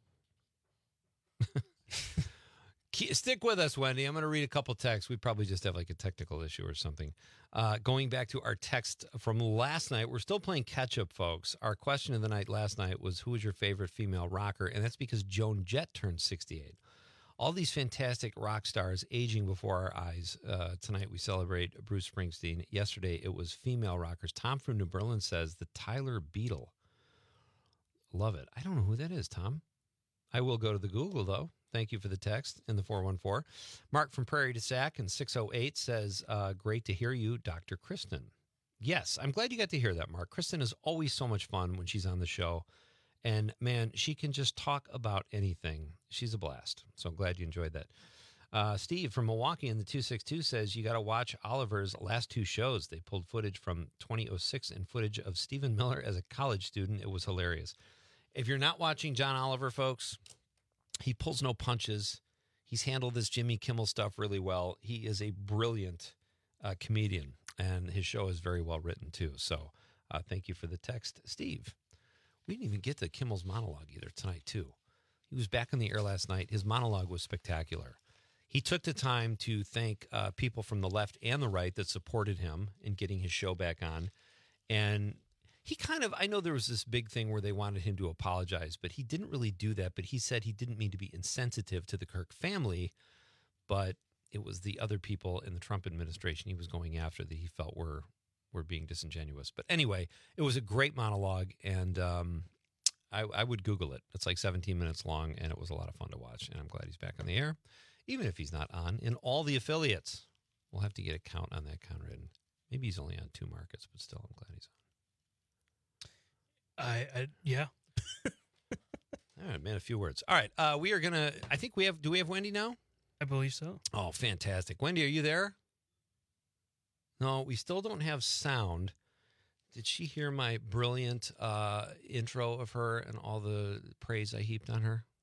Stick with us, Wendy. I'm going to read a couple texts. We probably just have like a technical issue or something. Uh, going back to our text from last night, we're still playing catch-up, folks. Our question of the night last night was, who was your favorite female rocker? And that's because Joan Jett turned sixty-eight. All these fantastic rock stars aging before our eyes. Uh, tonight we celebrate Bruce Springsteen. Yesterday it was female rockers. Tom from New Berlin says the Tyler Beetle. Love it. I don't know who that is, Tom. I will go to the Google, though. Thank you for the text in the four one four. Mark from Prairie to Sac in six oh eight says, uh, great to hear you, Doctor Kristen. Yes, I'm glad you got to hear that, Mark. Kristen is always so much fun when she's on the show. And, man, she can just talk about anything. She's a blast. So I'm glad you enjoyed that. Uh, Steve from Milwaukee in the two six two says, you got to watch Oliver's last two shows. They pulled footage from twenty oh six and footage of Stephen Miller as a college student. It was hilarious. If you're not watching John Oliver, folks, he pulls no punches. He's handled this Jimmy Kimmel stuff really well. He is a brilliant uh, comedian, and his show is very well written, too. So uh, thank you for the text, Steve. We didn't even get to Kimmel's monologue either tonight, too. He was back on the air last night. His monologue was spectacular. He took the time to thank uh, people from the left and the right that supported him in getting his show back on. And he kind of, I know there was this big thing where they wanted him to apologize, but he didn't really do that. But he said he didn't mean to be insensitive to the Kirk family, but it was the other people in the Trump administration he was going after that he felt were were being disingenuous. But anyway, it was a great monologue, and um, I, I would Google it. It's like seventeen minutes long, and it was a lot of fun to watch, and I'm glad he's back on the air, even if he's not on in all the affiliates. We'll have to get a count on that, Conrad. Maybe he's only on two markets, but still, I'm glad he's on. I, I yeah. All right, man, a few words. All right, uh, we are going to, I think we have, do we have Wendy now? I believe so. Oh, fantastic. Wendy, are you there? No, we still don't have sound. Did she hear my brilliant uh, intro of her and all the praise I heaped on her?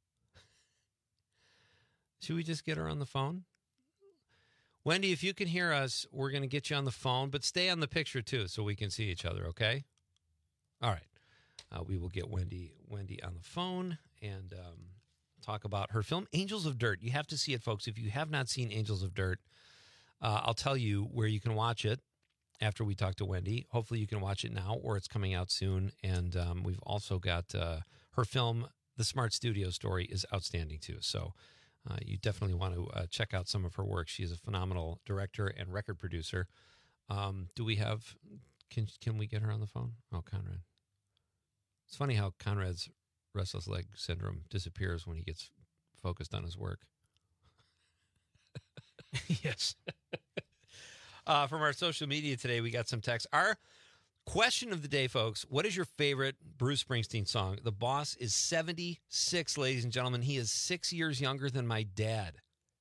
Should we just get her on the phone? Wendy, if you can hear us, we're going to get you on the phone, but stay on the picture too so we can see each other, okay? All right. Uh, we will get Wendy Wendy on the phone and um, talk about her film, Angels of Dirt. You have to see it, folks. If you have not seen Angels of Dirt, uh, I'll tell you where you can watch it after we talk to Wendy. Hopefully you can watch it now or it's coming out soon. And um, we've also got uh, her film, The Smart Studio Story, is outstanding too. So uh, you definitely want to uh, check out some of her work. She is a phenomenal director and record producer. Um, do we have, can can we get her on the phone? Oh, Conrad. It's funny how Conrad's restless leg syndrome disappears when he gets focused on his work. Yes. uh, from our social media today, we got some text. Our question of the day, folks, what is your favorite Bruce Springsteen song? The boss is seventy-six, ladies and gentlemen. He is six years younger than my dad.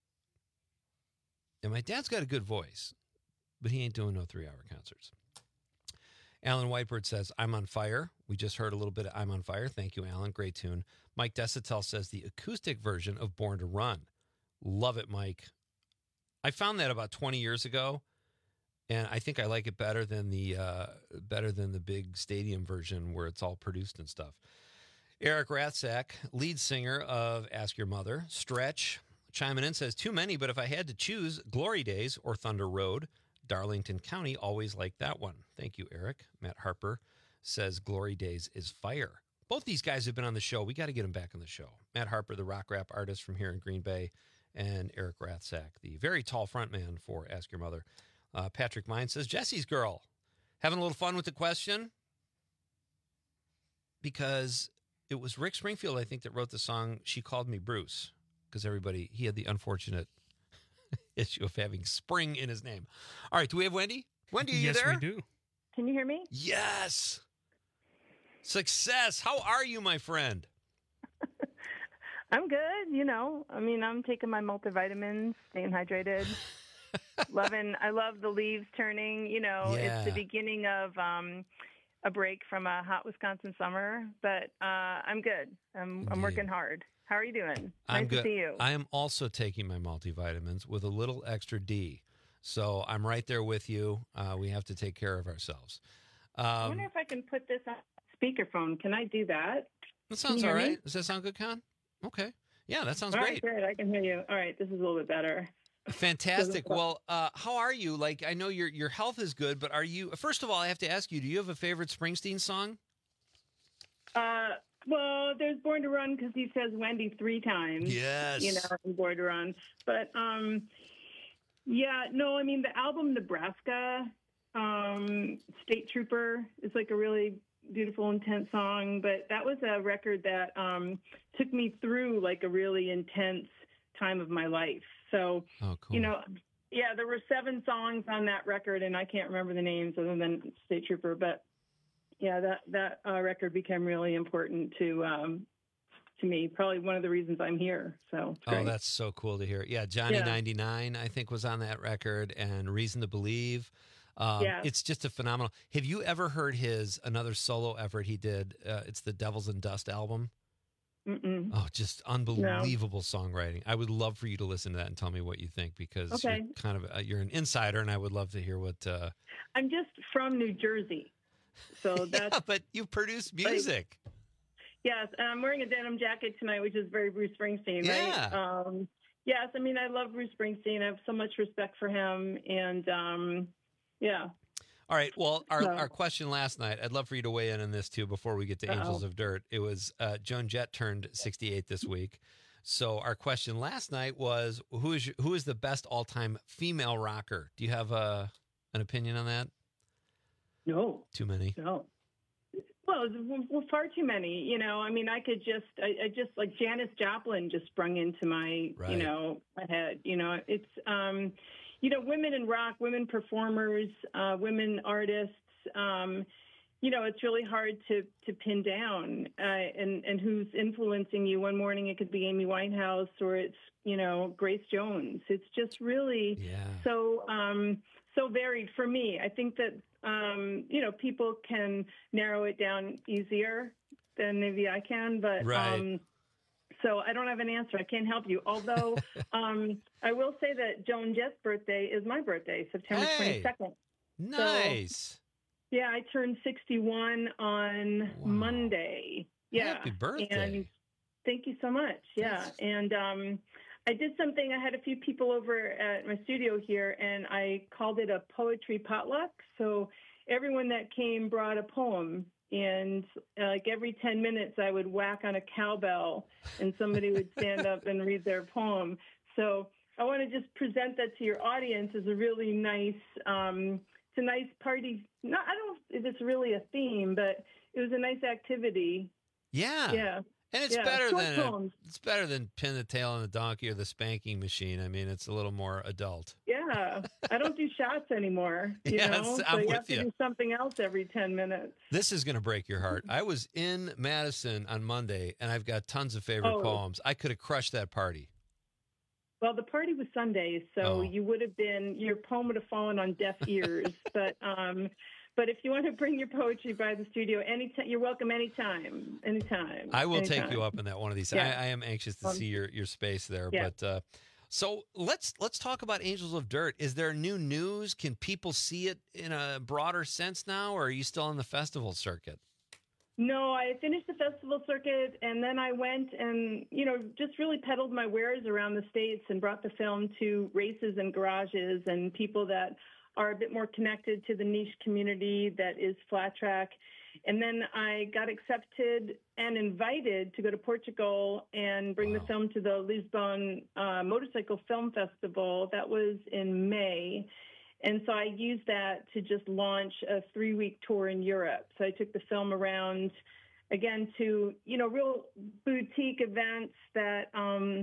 And my dad's got a good voice, but he ain't doing no three-hour concerts. Alan Whitebird says, I'm on fire. We just heard a little bit of I'm on fire. Thank you, Alan. Great tune. Mike Desitel says the acoustic version of Born to Run. Love it, Mike. I found that about twenty years ago, and I think I like it better than the uh, better than the big stadium version where it's all produced and stuff. Eric Ratzak, lead singer of Ask Your Mother. Stretch, chiming in, says, too many, but if I had to choose, Glory Days or Thunder Road. Darlington County always liked that one. Thank you, Eric. Matt Harper says Glory Days is fire. Both these guys have been on the show. We got to get them back on the show. Matt Harper, the rock rap artist from here in Green Bay, and Eric Ratzak, the very tall frontman for Ask Your Mother. Uh, Patrick Mine says, Jesse's Girl. Having a little fun with the question? Because it was Rick Springfield, I think, that wrote the song She Called Me Bruce. Because everybody, he had the unfortunate issue of having spring in his name. All right, do we have Wendy? Wendy, are you yes, there? Yes, we do. Can you hear me? Yes. Success. How are you, my friend? I'm good. You know, I mean, I'm taking my multivitamins, staying hydrated. Loving, I love the leaves turning. You know, Yeah. It's the beginning of um, a break from a hot Wisconsin summer, but uh, I'm good. I'm, I'm working hard. How are you doing? I'm nice good. to see you. I am also taking my multivitamins with a little extra D. So I'm right there with you. Uh, we have to take care of ourselves. Um, I wonder if I can put this on speakerphone. Can I do that? That sounds all right. Does that sound good, Con? Okay. Yeah, that sounds All great. right, good. I can hear you. All right, this is a little bit better. Fantastic. Well, uh, how are you? Like, I know your your health is good, but are you? First of all, I have to ask you: do you have a favorite Springsteen song? Uh, well, there's Born to Run because he says Wendy three times. Yes. You know, in Born to Run. But um, yeah, no, I mean the album Nebraska, um, State Trooper is like a really beautiful, intense song. But that was a record that um, took me through like a really intense time of my life. So, oh, cool. you know, yeah, there were seven songs on that record, and I can't remember the names other than State Trooper. But yeah, that that uh, record became really important to um, to me. Probably one of the reasons I'm here. So, it's Oh, great. that's so cool to hear. Yeah, Johnny Yeah. ninety-nine, I think, was on that record, and Reason to Believe. Um, Yeah. It's just a phenomenal. Have you ever heard his another solo effort he did? Uh, it's the Devils and Dust album. Mm-mm. Oh, just unbelievable songwriting. I would love for you to listen to that and tell me what you think, because Okay. you're kind of uh, you're an insider, and I would love to hear what. Uh, I'm just from New Jersey, so that's. yeah, but you produce music. Yes, and I'm wearing a denim jacket tonight, which is very Bruce Springsteen, Yeah. right? Um, yes, I mean, I love Bruce Springsteen. I have so much respect for him, and um, yeah. All right. Well, our, So- our question last night, I'd love for you to weigh in on this too before we get to Uh-oh. Angels of Dirt. It was uh, Joan Jett turned sixty-eight this week. So our question last night was, who is your, who is the best all-time female rocker? Do you have a, an opinion on that? No. Too many? No. Well, it's- well, far too many. You know, I mean, I could just, I, I just like Janis Joplin just sprung into my, Right. you know, my head. You know, it's, um, you know, women in rock, women performers, uh, women artists. Um, you know, it's really hard to to pin down uh, and and who's influencing you. One morning it could be Amy Winehouse, or it's, you know, Grace Jones. It's just really Yeah. so um, so varied for me. I think that um, you know, people can narrow it down easier than maybe I can, but Right. um, so I don't have an answer. I can't help you. Although um, I will say that Joan Jett's birthday is my birthday, September Hey. twenty-second. Nice. Yeah, I turned sixty-one on Monday. Yeah. Happy birthday. And thank you so much. Yeah. And um, I did something. I had a few people over at my studio here, and I called it a poetry potluck. So everyone that came brought a poem. And uh, like every ten minutes, I would whack on a cowbell, and somebody would stand up and read their poem. So I want to just present that to your audience as a really nice, um, a nice party. No, I don't know if it's really a theme, but it was a nice activity. Yeah. Yeah. And it's yeah, better short than poems. it's better than pin the tail on the donkey or the spanking machine. I mean, it's a little more adult. Yeah, I don't do shots anymore. You Yes, know? So I'm you with have to you. do something else every ten minutes. This is going to break your heart. I was in Madison on Monday, and I've got tons of favorite Oh. poems. I could have crushed that party. Well, the party was Sunday, so Oh. you would have been, your poem would have fallen on deaf ears. but um, but if you want to bring your poetry by the studio, anytime, you're welcome anytime. Anytime. I will anytime. take you up on that one of these. Yeah. I, I am anxious to Um, see your, your space there. yeah. But uh, so let's let's talk about Angels of Dirt. Is there new news? Can people see it in a broader sense now, or are you still on the festival circuit? No, I finished the festival circuit, and then I went and, you know, just really peddled my wares around the States and brought the film to races and garages and people that are a bit more connected to the niche community that is flat track. And then I got accepted and invited to go to Portugal and bring the film to the Lisbon uh, Motorcycle Film Festival. That was in May. And so I used that to just launch a three-week tour in Europe. So I took the film around, again, to, you know, real boutique events that, um,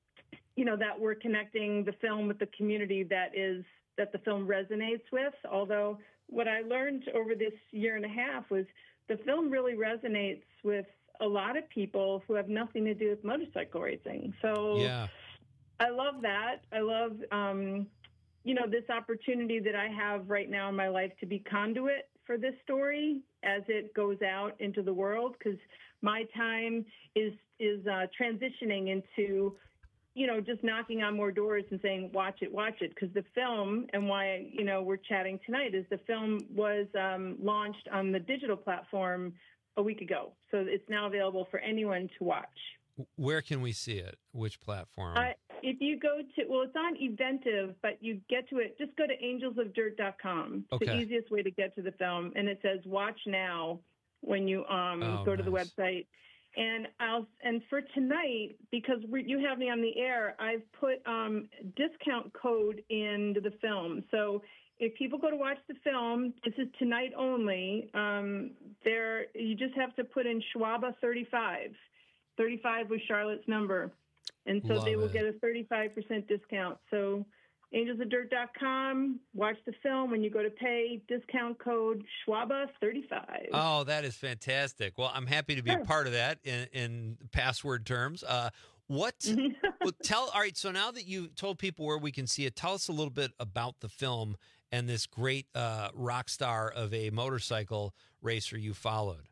you know, that were connecting the film with the community that is, that the film resonates with. Although what I learned over this year and a half was the film really resonates with a lot of people who have nothing to do with motorcycle racing. So Yeah. I love that. I love, um, you know, this opportunity that I have right now in my life to be conduit for this story as it goes out into the world, because my time is is uh, transitioning into, you know, just knocking on more doors and saying, watch it, watch it. Because the film, and why, you know, we're chatting tonight, is the film was um, launched on the digital platform a week ago. So it's now available for anyone to watch. Where can we see it? Which platform? Uh, if you go to, well, it's on Eventive, but you get to it, just go to angels of dirt dot com. It's the Okay. easiest way to get to the film. And it says watch now when you um, Oh, go to the nice. website. And I'll, and for tonight, because we, you have me on the air, I've put um, discount code into the film. So if people go to watch the film, this is tonight only. Um, there, you just have to put in Schwaba thirty-five. thirty-five was Charlotte's number. And so Love they will it. get a thirty-five percent discount. So angels of dirt dot com, watch the film. When you go to pay, discount code Schwaba thirty-five. Oh, that is fantastic. Well, I'm happy to be a Sure. part of that in, in password terms. Uh, what? well, tell. All right. So now that you told people where we can see it, tell us a little bit about the film and this great uh, rock star of a motorcycle racer you followed.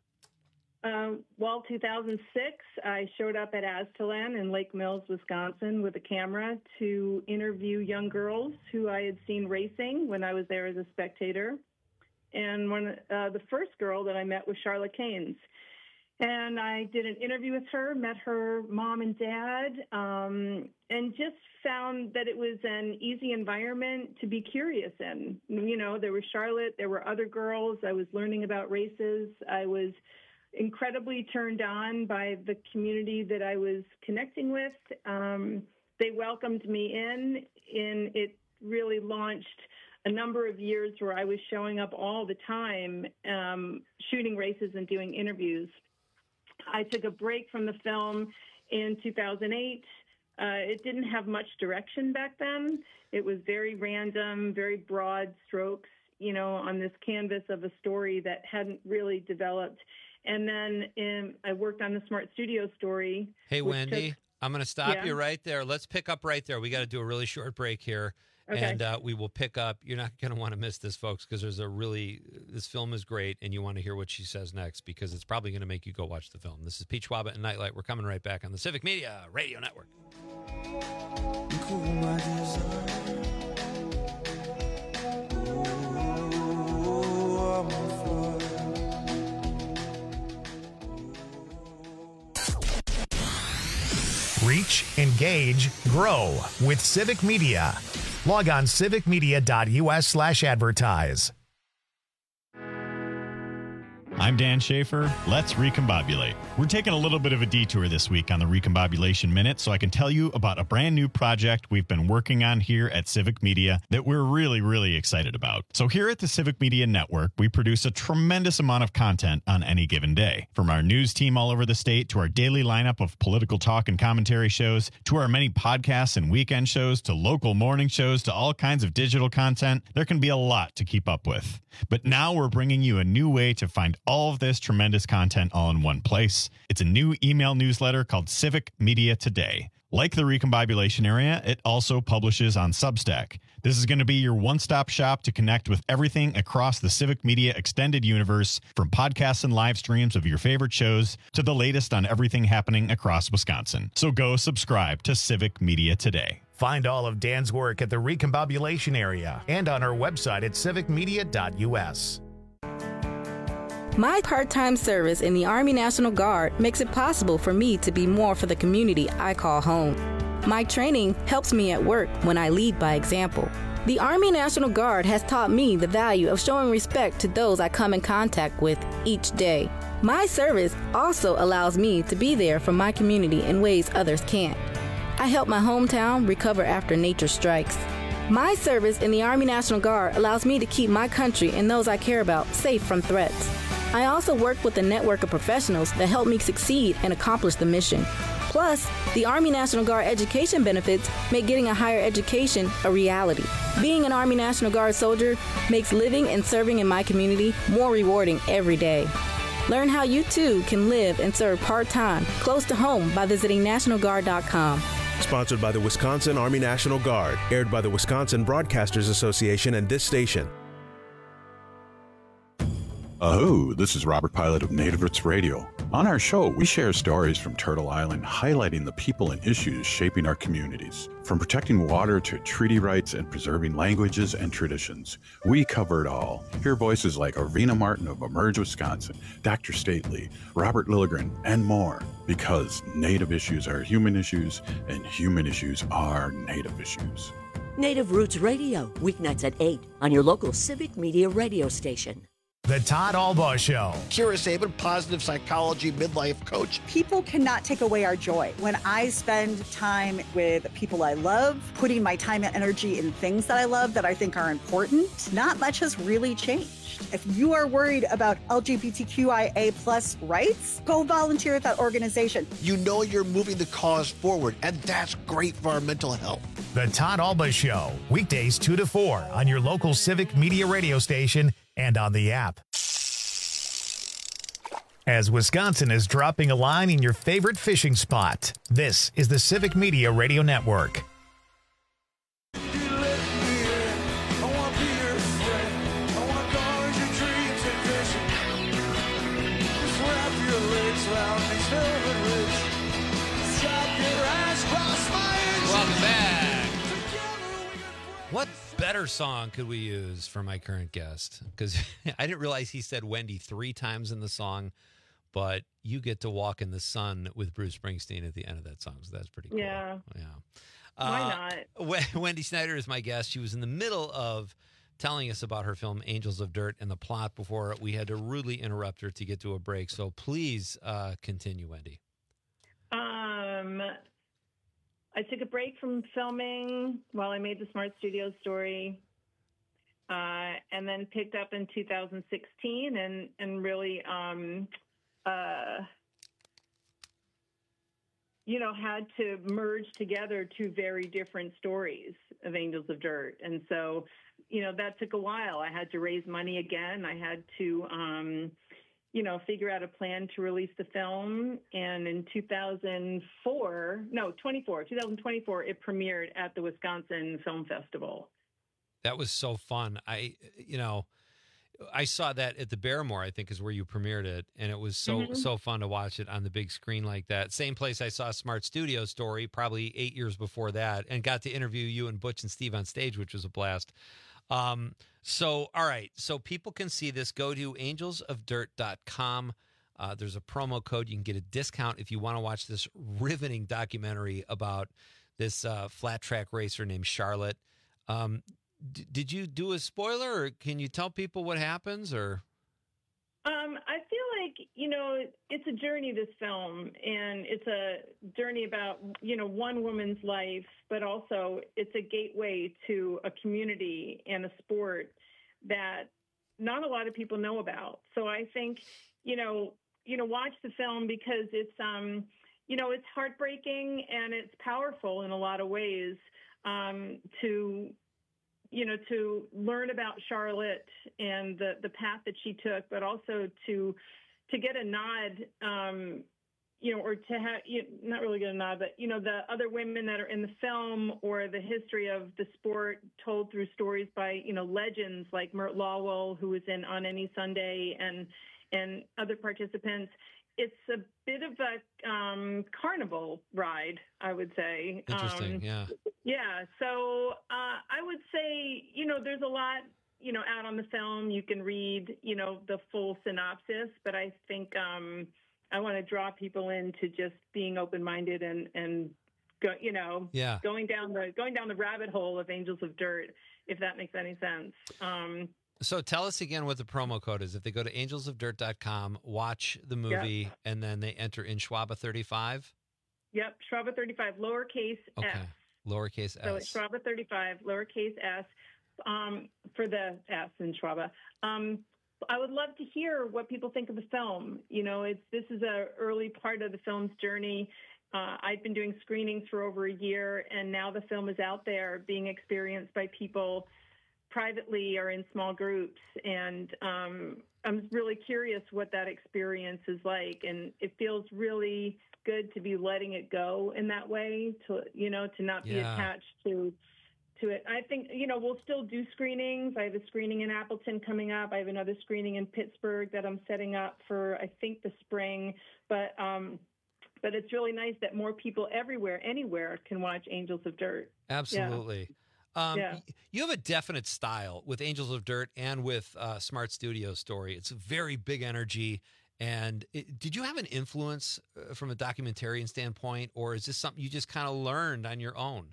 Um, well, two thousand six, I showed up at Aztalan in Lake Mills, Wisconsin, with a camera to interview young girls who I had seen racing when I was there as a spectator. And one, uh, the first girl that I met was Charlotte Keynes. And I did an interview with her, met her mom and dad, um, and just found that it was an easy environment to be curious in. You know, there was Charlotte, there were other girls. I was learning about races. I was incredibly turned on by the community that I was connecting with. Um, they welcomed me in, and it really launched a number of years where I was showing up all the time, um, shooting races and doing interviews. I took a break from the film in two thousand eight. Uh, it didn't have much direction back then. It was very random, very broad strokes, you know, on this canvas of a story that hadn't really developed. And then in, I worked on the Smart Studio story. Hey, which Wendy, took- I'm going to stop Yeah. you right there. Let's pick up right there. We got to do a really short break here. Okay. And uh, we will pick up. You're not going to want to miss this, folks, because there's a really, this film is great, and you want to hear what she says next because it's probably going to make you go watch the film. This is Pete Schwaba and Nightlight. We're coming right back on the Civic Media Radio Network. Cool my desire. Oh, I'm on fire. Reach, engage, grow with Civic Media. Log on civicmedia.us slash advertise. I'm Dan Schaefer. Let's recombobulate. We're taking a little bit of a detour this week on the Recombobulation Minute so I can tell you about a brand new project we've been working on here at Civic Media that we're really, really excited about. So here at the Civic Media Network, we produce a tremendous amount of content on any given day. From our news team all over the state to our daily lineup of political talk and commentary shows to our many podcasts and weekend shows to local morning shows to all kinds of digital content, there can be a lot to keep up with. But now we're bringing you a new way to find all of this tremendous content all in one place. It's a new email newsletter called Civic Media Today. Like the Recombobulation area, it also publishes on Substack. This is going to be your one-stop shop to connect with everything across the Civic Media extended universe, from podcasts and live streams of your favorite shows to the latest on everything happening across Wisconsin. So go subscribe to Civic Media Today. Find all of Dan's work at the Recombobulation area and on our website at civic media dot u s. My part-time service in the Army National Guard makes it possible for me to be more for the community I call home. My training helps me at work when I lead by example. The Army National Guard has taught me the value of showing respect to those I come in contact with each day. My service also allows me to be there for my community in ways others can't. I help my hometown recover after nature strikes. My service in the Army National Guard allows me to keep my country and those I care about safe from threats. I also work with a network of professionals that help me succeed and accomplish the mission. Plus, the Army National Guard education benefits make getting a higher education a reality. Being an Army National Guard soldier makes living and serving in my community more rewarding every day. Learn how you too can live and serve part-time close to home by visiting national guard dot com. Sponsored by the Wisconsin Army National Guard. Aired by the Wisconsin Broadcasters Association and this station. Aho, this is Robert Pilot of Native Roots Radio. On our show, we share stories from Turtle Island highlighting the people and issues shaping our communities. From protecting water to treaty rights and preserving languages and traditions, we cover it all. Hear voices like Arvina Martin of Emerge Wisconsin, Doctor Stately, Robert Lilligren, and more. Because Native issues are human issues, and human issues are Native issues. Native Roots Radio, weeknights at eight on your local Civic Media radio station. The Todd Albaugh Show. Kira Sabin, positive psychology midlife coach. People cannot take away our joy. When I spend time with people I love, putting my time and energy in things that I love that I think are important, not much has really changed. If you are worried about L G B T Q I A plus rights, go volunteer at that organization. You know you're moving the cause forward, and that's great for our mental health. The Todd Albaugh Show, weekdays two to four on your local Civic Media radio station and on the app. As Wisconsin is dropping a line in your favorite fishing spot, this is the Civic Media Radio Network. Welcome back. What better song could we use for my current guest? Because I didn't realize he said Wendy three times in the song, but you get to walk in the sun with Bruce Springsteen at the end of that song, so that's pretty cool. Yeah. Yeah. Why uh, not? Wendy Snyder is my guest. She was in the middle of telling us about her film Angels of Dirt and the plot before we had to rudely interrupt her to get to a break. So please uh, continue, Wendy. Um, I took a break from filming while I made the Smart Studios story, uh, and then picked up in two thousand sixteen and, and really, um, uh, you know, had to merge together two very different stories of Angels of Dirt. And so, you know, that took a while. I had to raise money again. I had to, um, you know, figure out a plan to release the film. And in two thousand four, no, twenty-four, two thousand twenty-four, it premiered at the Wisconsin Film Festival. That was so fun. I, you know, I saw that at the Barrymore, I think is where you premiered it. And it was so, mm-hmm. so fun to watch it on the big screen like that. Same place I saw Smart Studio Story probably eight years before that, and got to interview you and Butch and Steve on stage, which was a blast. Um, so, all right. So people can see this. Go to angels of dirt dot com. Uh, there's a promo code. You can get a discount if you want to watch this riveting documentary about this uh, flat track racer named Charlotte. Um, Did you do a spoiler, or can you tell people what happens? Or um, I feel you know, it's a journey, this film, and it's a journey about, you know, one woman's life, but also it's a gateway to a community and a sport that not a lot of people know about. So I think, you know, you know, watch the film because it's, um, you know, it's heartbreaking and it's powerful in a lot of ways, um, to, you know, to learn about Charlotte and the, the path that she took, but also to, to get a nod, um, you know, or to have, you know, not really get a nod, but, you know, the other women that are in the film or the history of the sport told through stories by, you know, legends like Mert Lawwell, who was in On Any Sunday, and, and other participants. It's a bit of a um, carnival ride, I would say. Interesting, um, yeah. Yeah, so uh, I would say, you know, there's a lot, you know, out on the film. You can read, you know, the full synopsis, but I think um, I want to draw people into just being open-minded and, and go, you know, Yeah. going down the going down the rabbit hole of Angels of Dirt, if that makes any sense. Um, So tell us again what the promo code is. If they go to angels of dirt dot com, watch the movie, Yep. and then they enter in Schwaba thirty-five. Yep, Schwaba thirty-five, lowercase Okay. s. Lowercase So it's s. Schwaba thirty-five, lowercase s, um, for the S in Schwaba. Um, I would love to hear what people think of the film. You know, it's this is a early part of the film's journey. Uh, I've been doing screenings for over a year, and now the film is out there being experienced by people privately or in small groups. And um, I'm really curious what that experience is like. And it feels really good to be letting it go in that way, to, you know, to not be Yeah. attached to to it. I think, you know, we'll still do screenings. I have a screening in Appleton coming up. I have another screening in Pittsburgh that I'm setting up for, I think, the spring. But um, but it's really nice that more people everywhere, anywhere, can watch Angels of Dirt. Yeah. Absolutely. Um, Yeah. y- You have a definite style with Angels of Dirt and with uh, Smart Studio Story. It's a very big energy. And it, did you have an influence uh, from a documentarian standpoint, or is this something you just kind of learned on your own?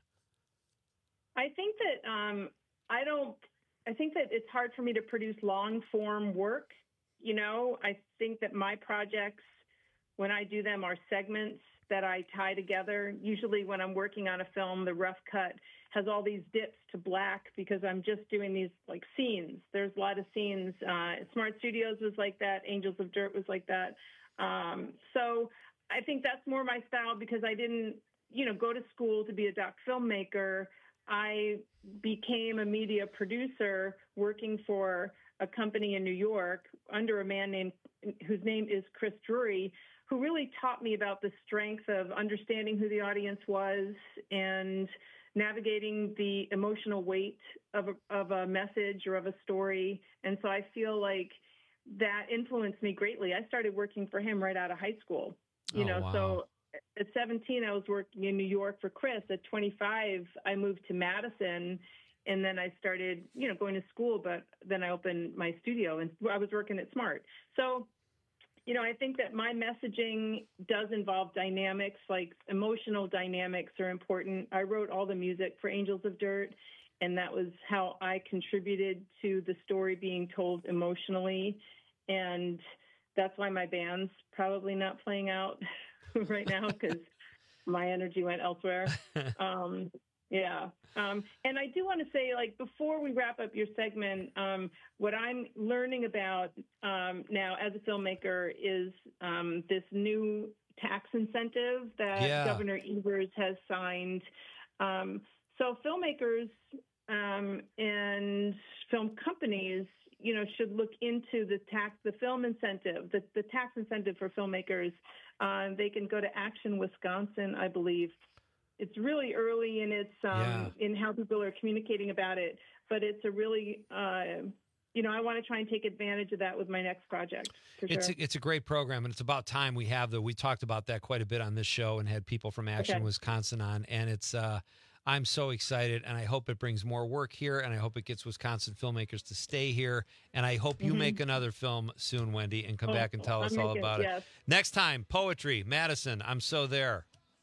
I think that um, I don't. I think that it's hard for me to produce long form work. You know, I think that my projects, when I do them, are segments that I tie together. Usually, when I'm working on a film, the rough cut has all these dips to black because I'm just doing these like scenes. There's a lot of scenes. Uh, Smart Studios was like that. Angels of Dirt was like that. Um, so I think that's more my style because I didn't, you know, go to school to be a doc filmmaker. I became a media producer working for a company in New York under a man named whose name is Chris Drury, who really taught me about the strength of understanding who the audience was and navigating the emotional weight of a, of a message or of a story. And so I feel like that influenced me greatly. I started working for him right out of high school, you Oh, know, wow. so at seventeen, I was working in New York for Chris. At twenty-five, I moved to Madison, and then I started, you know, going to school, but then I opened my studio, and I was working at Smart. So, you know, I think that my messaging does involve dynamics, like emotional dynamics are important. I wrote all the music for Angels of Dirt, and that was how I contributed to the story being told emotionally. And that's why my band's probably not playing out right now because my energy went elsewhere. Um, yeah. Um, and I do want to say, like, before we wrap up your segment, um, what I'm learning about um, now as a filmmaker is um, this new tax incentive that Yeah. Governor Evers has signed. Um, so filmmakers um, and film companies, you know, should look into the tax, the film incentive, the, the tax incentive for filmmakers. Uh, they can go to Action Wisconsin, I believe. It's really early in its um, in how people are communicating about it, but it's a really, uh, you know, I want to try and take advantage of that with my next project. For It's sure. a, it's a great program, and it's about time we have the. We talked about that quite a bit on this show, and had people from Action Okay. Wisconsin on, and it's. Uh, I'm so excited, and I hope it brings more work here, and I hope it gets Wisconsin filmmakers to stay here, and I hope you Mhm. make another film soon, Wendy, and come Oh, back and tell I'll us all make it, about yes. it. Next time, poetry, Madison. I'm so there.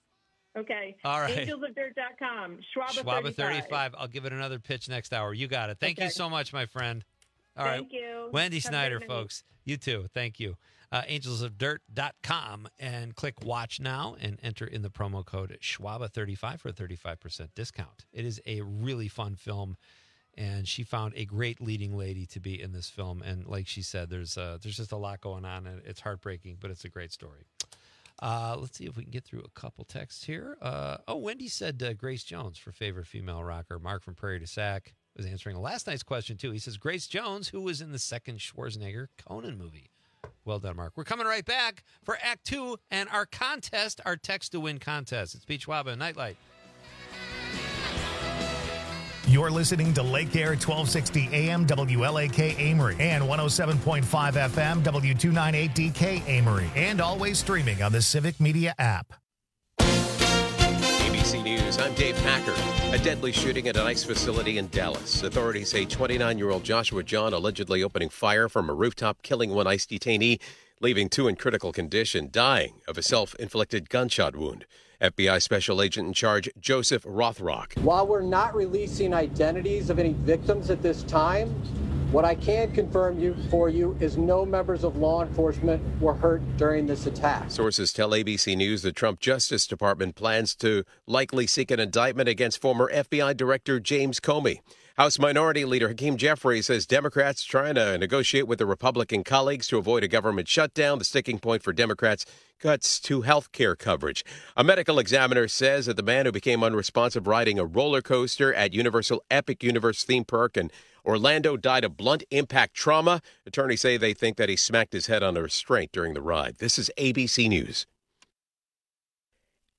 Okay. All right. angels of dirt dot com. Schwaba, Schwaba thirty-five. I'll give it another pitch next hour. You got it. Thank you Okay. so much, my friend. All right. Thank you. Wendy Have a Snyder, great night. folks. You too. Thank you. uh, angels of dirt dot com and click watch now and enter in the promo code Schwaba thirty-five for a thirty-five percent discount. It is a really fun film, and she found a great leading lady to be in this film. And like she said, there's uh, there's just a lot going on, and it's heartbreaking, but it's a great story. Uh, let's see if we can get through a couple texts here. Uh, oh, Wendy said uh, Grace Jones for favorite female rocker. Mark from Prairie du Sac was answering last night's question, too. He says, Grace Jones, who was in the second Schwarzenegger Conan movie. Well done, Mark. We're coming right back for Act Two and our contest, our Text to Win contest. It's Pete Schwaba and Nightlight. You're listening to Lake Air twelve sixty A M W L A K Amory and one oh seven point five F M W two ninety-eight D K Amory, and always streaming on the Civic Media app. A B C News, I'm Dave Packer. A deadly shooting at an ICE facility in Dallas. Authorities say twenty-nine-year-old Joshua John allegedly opening fire from a rooftop, killing one ICE detainee, leaving two in critical condition, dying of a self-inflicted gunshot wound. F B I Special Agent in Charge Joseph Rothrock. While we're not releasing identities of any victims at this time, what I can confirm you for you is no members of law enforcement were hurt during this attack. Sources tell A B C News the Trump Justice Department plans to likely seek an indictment against former F B I Director James Comey. House Minority Leader Hakeem Jeffries says Democrats trying to negotiate with their Republican colleagues to avoid a government shutdown. The sticking point for Democrats, cuts to health care coverage. A medical examiner says that the man who became unresponsive riding a roller coaster at Universal Epic Universe theme park in Orlando died of blunt impact trauma. Attorneys say they think that he smacked his head on a restraint during the ride. This is A B C News.